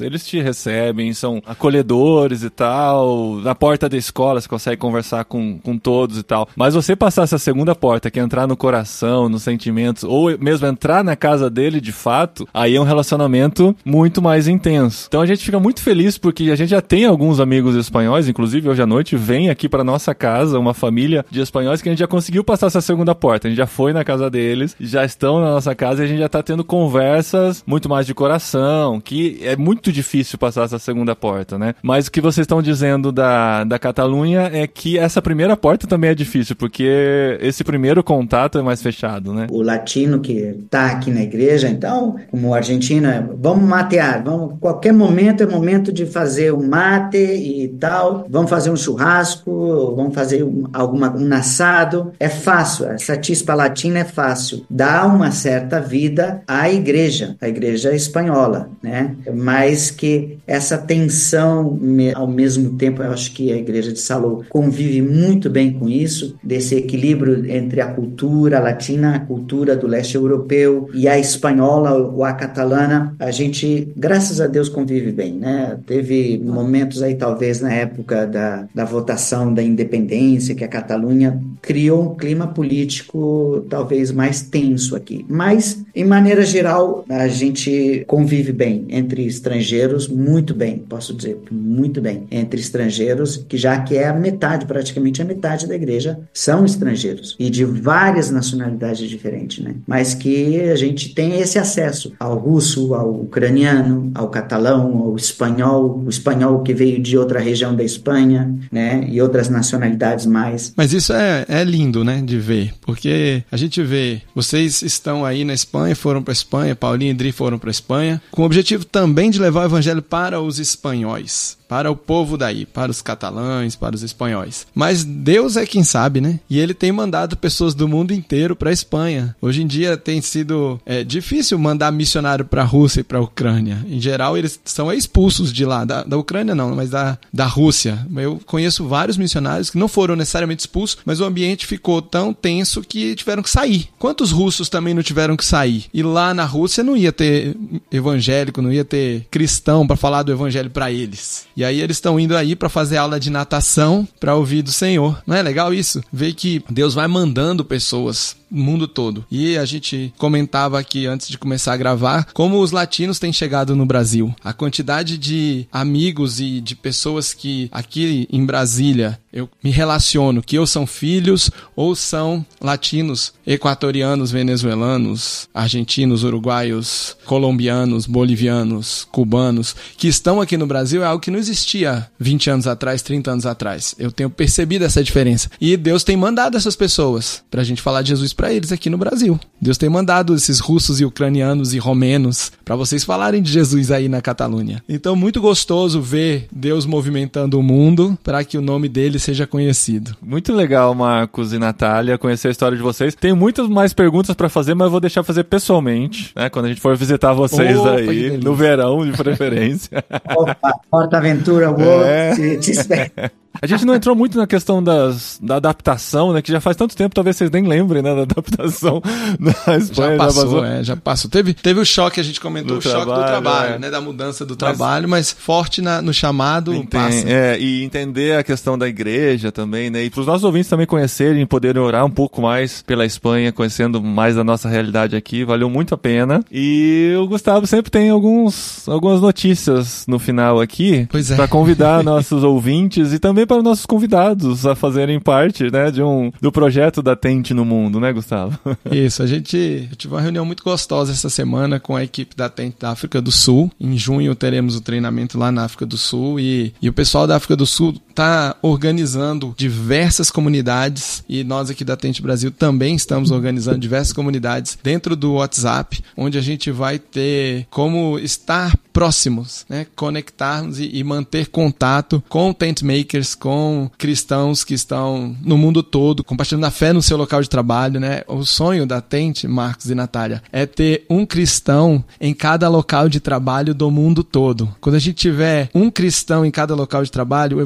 eles te recebem, são acolhedores e tal, na porta da escola você consegue conversar com, com todos e tal. Mas você passar essa segunda porta, que é entrar no coração, nos sentimentos, ou mesmo entrar na casa dele de fato, aí é um relacionamento muito mais intenso. Então a gente fica muito feliz porque a gente já tem alguns amigos espanhóis, inclusive hoje à noite vem aqui para nossa casa uma família de espanhóis que a gente já conseguiu passar essa segunda porta. A gente já foi na casa deles, já estão na nossa casa e a gente já tá tendo conversas muito mais de coração, que é muito difícil passar essa segunda porta, né? Mas o que vocês estão dizendo da, da Catalunha é que essa primeira porta também é difícil, porque esse primeiro contato é mais fechado, né? O latino que tá aqui na igreja, então, como argentino, é, vamos matear, vamos, qualquer momento é momento de fazer um mate e tal, vamos fazer um churrasco, vamos fazer um, alguma, um assado, é fácil, essa chispa latina é fácil, dá uma certa vida à igreja, a igreja espanhola, né? Mas que essa tensão, ao mesmo tempo, eu acho que a igreja de Salou convive muito bem com isso, desse equilíbrio entre a cultura latina, a cultura do leste europeu e a espanhola ou a catalana, a gente, graças a Deus, convive bem, né? Teve momentos aí, talvez, na época da, da votação da independência, que a Catalunha criou um clima político talvez mais tenso aqui. Mas, em maneira geral, a gente convive bem entre estrangeiros, muito bem, posso dizer, muito bem, entre estrangeiros, que já que é a metade, praticamente a metade da igreja, são estrangeiros, e de várias nacionalidades diferentes, né? Mas que a gente tem esse acesso ao russo, ao ucraniano, ao catalão, ao espanhol, o espanhol que veio de outra região da Espanha, né? E outras nacionalidades mais. Mas isso é, é lindo, né, de ver, porque a gente vê, vocês estão aí na Espanha, foram para a Espanha, Paulinho e Dri foram para a Espanha, com o objetivo também de levar o evangelho para os espanhóis, para o povo daí, para os catalães, para os espanhóis. Mas Deus é quem sabe, né? E Ele tem mandado pessoas do mundo inteiro para a Espanha. Hoje em dia tem sido é, difícil mandar missionário para a Rússia e para a Ucrânia. Em geral, eles são expulsos de lá. Da, da Ucrânia não, mas da, da Rússia. Eu conheço vários missionários que não foram necessariamente expulsos, mas o ambiente ficou tão tenso que tiveram que sair. Quantos russos também não tiveram que sair? E lá na Rússia não ia ter evangélico, não ia ter cristão para falar do evangelho para eles. E aí eles estão indo aí para fazer aula de natação para ouvir do Senhor. Não é legal isso? Ver que Deus vai mandando pessoas no mundo todo. E a gente comentava aqui antes de começar a gravar como os latinos têm chegado no Brasil. A quantidade de amigos e de pessoas que aqui em Brasília eu me relaciono, que ou são filhos ou são latinos, equatorianos, venezuelanos, argentinos, uruguaios, colombianos, bolivianos, cubanos, que estão aqui no Brasil, é algo que não existia vinte anos atrás, trinta anos atrás. Eu tenho percebido essa diferença. E Deus tem mandado essas pessoas pra gente falar de Jesus para eles aqui no Brasil. Deus tem mandado esses russos e ucranianos e romenos para vocês falarem de Jesus aí na Catalunha. Então, muito gostoso ver Deus movimentando o mundo para que o nome dele seja conhecido. Muito legal, Marcos e Natália, conhecer a história de vocês. Tem muitas mais perguntas para fazer, mas eu vou deixar fazer pessoalmente, né? Quando a gente for visitar vocês. Opa, aí, no verão, de preferência. Opa, Porta Aventura World, é. te, te espero. A gente não entrou muito na questão das, da adaptação, né? Que já faz tanto tempo, talvez vocês nem lembrem, né? Da adaptação na Espanha. Já passou, já passou. É, já passou. Teve, teve o choque, a gente comentou, do o choque trabalho, do trabalho, é. né? Da mudança do mas, trabalho, mas forte na, no chamado entende, passa. É, e entender a questão da igreja também, né? E para os nossos ouvintes também conhecerem, poderem orar um pouco mais pela Espanha, conhecendo mais da nossa realidade aqui, valeu muito a pena. E o Gustavo sempre tem alguns, algumas notícias no final aqui, pois é. Para convidar nossos ouvintes e também para nossos convidados a fazerem parte, né, de um, do projeto da Tente no mundo, né, Gustavo? Isso, a gente eu tive uma reunião muito gostosa essa semana com a equipe da Tente da África do Sul. Em junho teremos o treinamento lá na África do Sul e, e o pessoal da África do Sul está organizando diversas comunidades e nós aqui da Tente Brasil também estamos organizando diversas comunidades dentro do WhatsApp, onde a gente vai ter como estar próximos, né, conectarmos e, e manter contato com tent makers, com cristãos que estão no mundo todo, compartilhando a fé no seu local de trabalho, né? O sonho da Tente, Marcos e Natália, é ter um cristão em cada local de trabalho do mundo todo. Quando a gente tiver um cristão em cada local de trabalho, o evangelho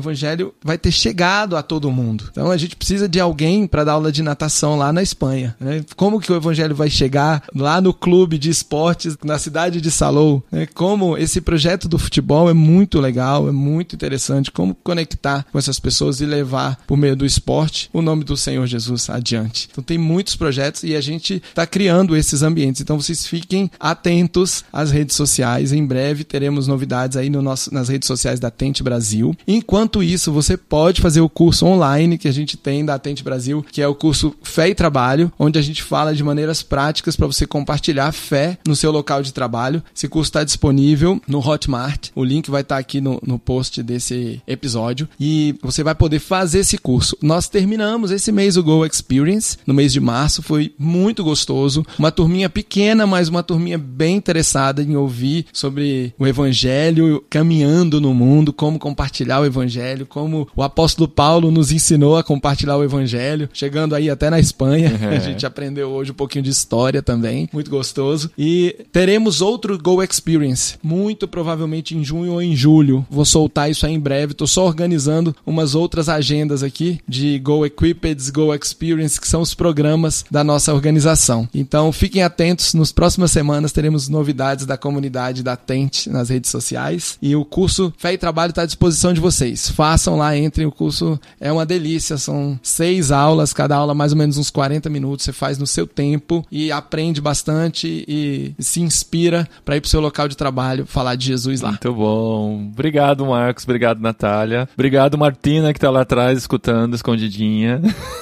evangelho vai ter chegado a todo mundo. Então a gente precisa de alguém para dar aula de natação lá na Espanha, né? Como que o evangelho vai chegar lá no clube de esportes na cidade de Salou, né? Como esse projeto do futebol é muito legal, é muito interessante, como conectar com essas pessoas e levar por meio do esporte o nome do Senhor Jesus adiante. Então tem muitos projetos e a gente está criando esses ambientes. Então vocês fiquem atentos às redes sociais. Em breve teremos novidades aí no nosso, nas redes sociais da Tente Brasil. Enquanto isso, você pode fazer o curso online que a gente tem da Tente Brasil, que é o curso Fé e Trabalho, onde a gente fala de maneiras práticas para você compartilhar fé no seu local de trabalho. Esse curso está disponível no Hotmart. O link vai estar aqui no, no post desse episódio e você vai poder fazer esse curso. Nós terminamos esse mês o Go Experience, no mês de março. Foi muito gostoso. Uma turminha pequena, mas uma turminha bem interessada em ouvir sobre o Evangelho caminhando no mundo, como compartilhar o Evangelho, como o apóstolo Paulo nos ensinou a compartilhar o Evangelho, chegando aí até na Espanha. Uhum. A gente aprendeu hoje um pouquinho de história também, muito gostoso. E teremos outro Go Experience, muito provavelmente em junho ou em julho. Vou soltar isso aí em breve, tô só organizando umas outras agendas aqui de Go Equipped, Go Experience, que são os programas da nossa organização. Então fiquem atentos, nas próximas semanas teremos novidades da comunidade da Tente nas redes sociais e o curso Fé e Trabalho está à disposição de vocês. Façam lá, entrem, o curso é uma delícia, são seis aulas, cada aula mais ou menos uns quarenta minutos, você faz no seu tempo e aprende bastante e se inspira para ir pro seu local de trabalho falar de Jesus lá. Muito bom. Obrigado, Marcos. Obrigado, Natália. Obrigado, Martina, que tá lá atrás escutando, escondidinha.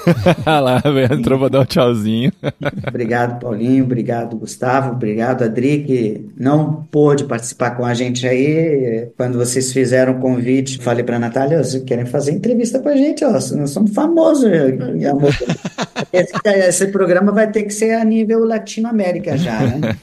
lá, entrou pra dar um tchauzinho. Obrigado, Paulinho. Obrigado, Gustavo. Obrigado, Adri, que não pôde participar com a gente aí. Quando vocês fizeram o convite, falei pra Natália, vocês querem fazer entrevista com a gente, ó, nós somos famosos, amor. Esse, esse programa vai ter que ser a nível Latinoamérica já, né?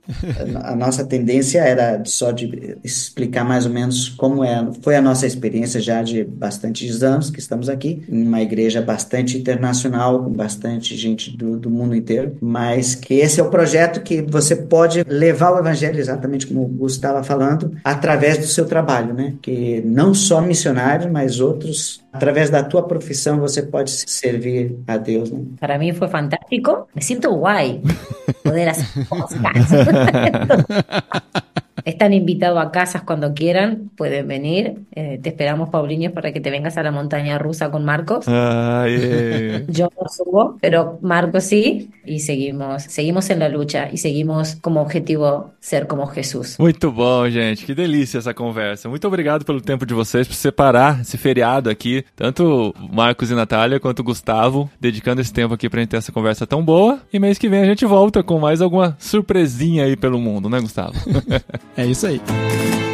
A nossa tendência era só de explicar mais ou menos como é, foi a nossa experiência já de bastantes anos que estamos aqui, em uma igreja bastante internacional, com bastante gente do, do mundo inteiro, mas que esse é o projeto que você pode levar o evangelho, exatamente como o Gustavo estava falando, através do seu trabalho, né? Que não só missionário, mas outros, através da tua profissão, você pode servir a Deus, né? Para mí fue fantástico, me siento guay poder hacer cosas. Están invitados a casas cuando quieran, pueden venir. Eh, te esperamos, Paulinho, para que te vengas a la montaña rusa con Marcos. Ah, yeah. Yo no subo, pero Marcos sí. Y seguimos, seguimos en la lucha y seguimos como objetivo ser como Jesús. Muito bom, gente. Que delícia essa conversa. Muito obrigado pelo tempo de vocês, por separar esse feriado aqui. Tanto Marcos e Natália, quanto o Gustavo, dedicando esse tempo aqui pra gente ter essa conversa tão boa. E mês que vem a gente volta com mais alguma surpresinha aí pelo mundo, né, Gustavo? É isso aí.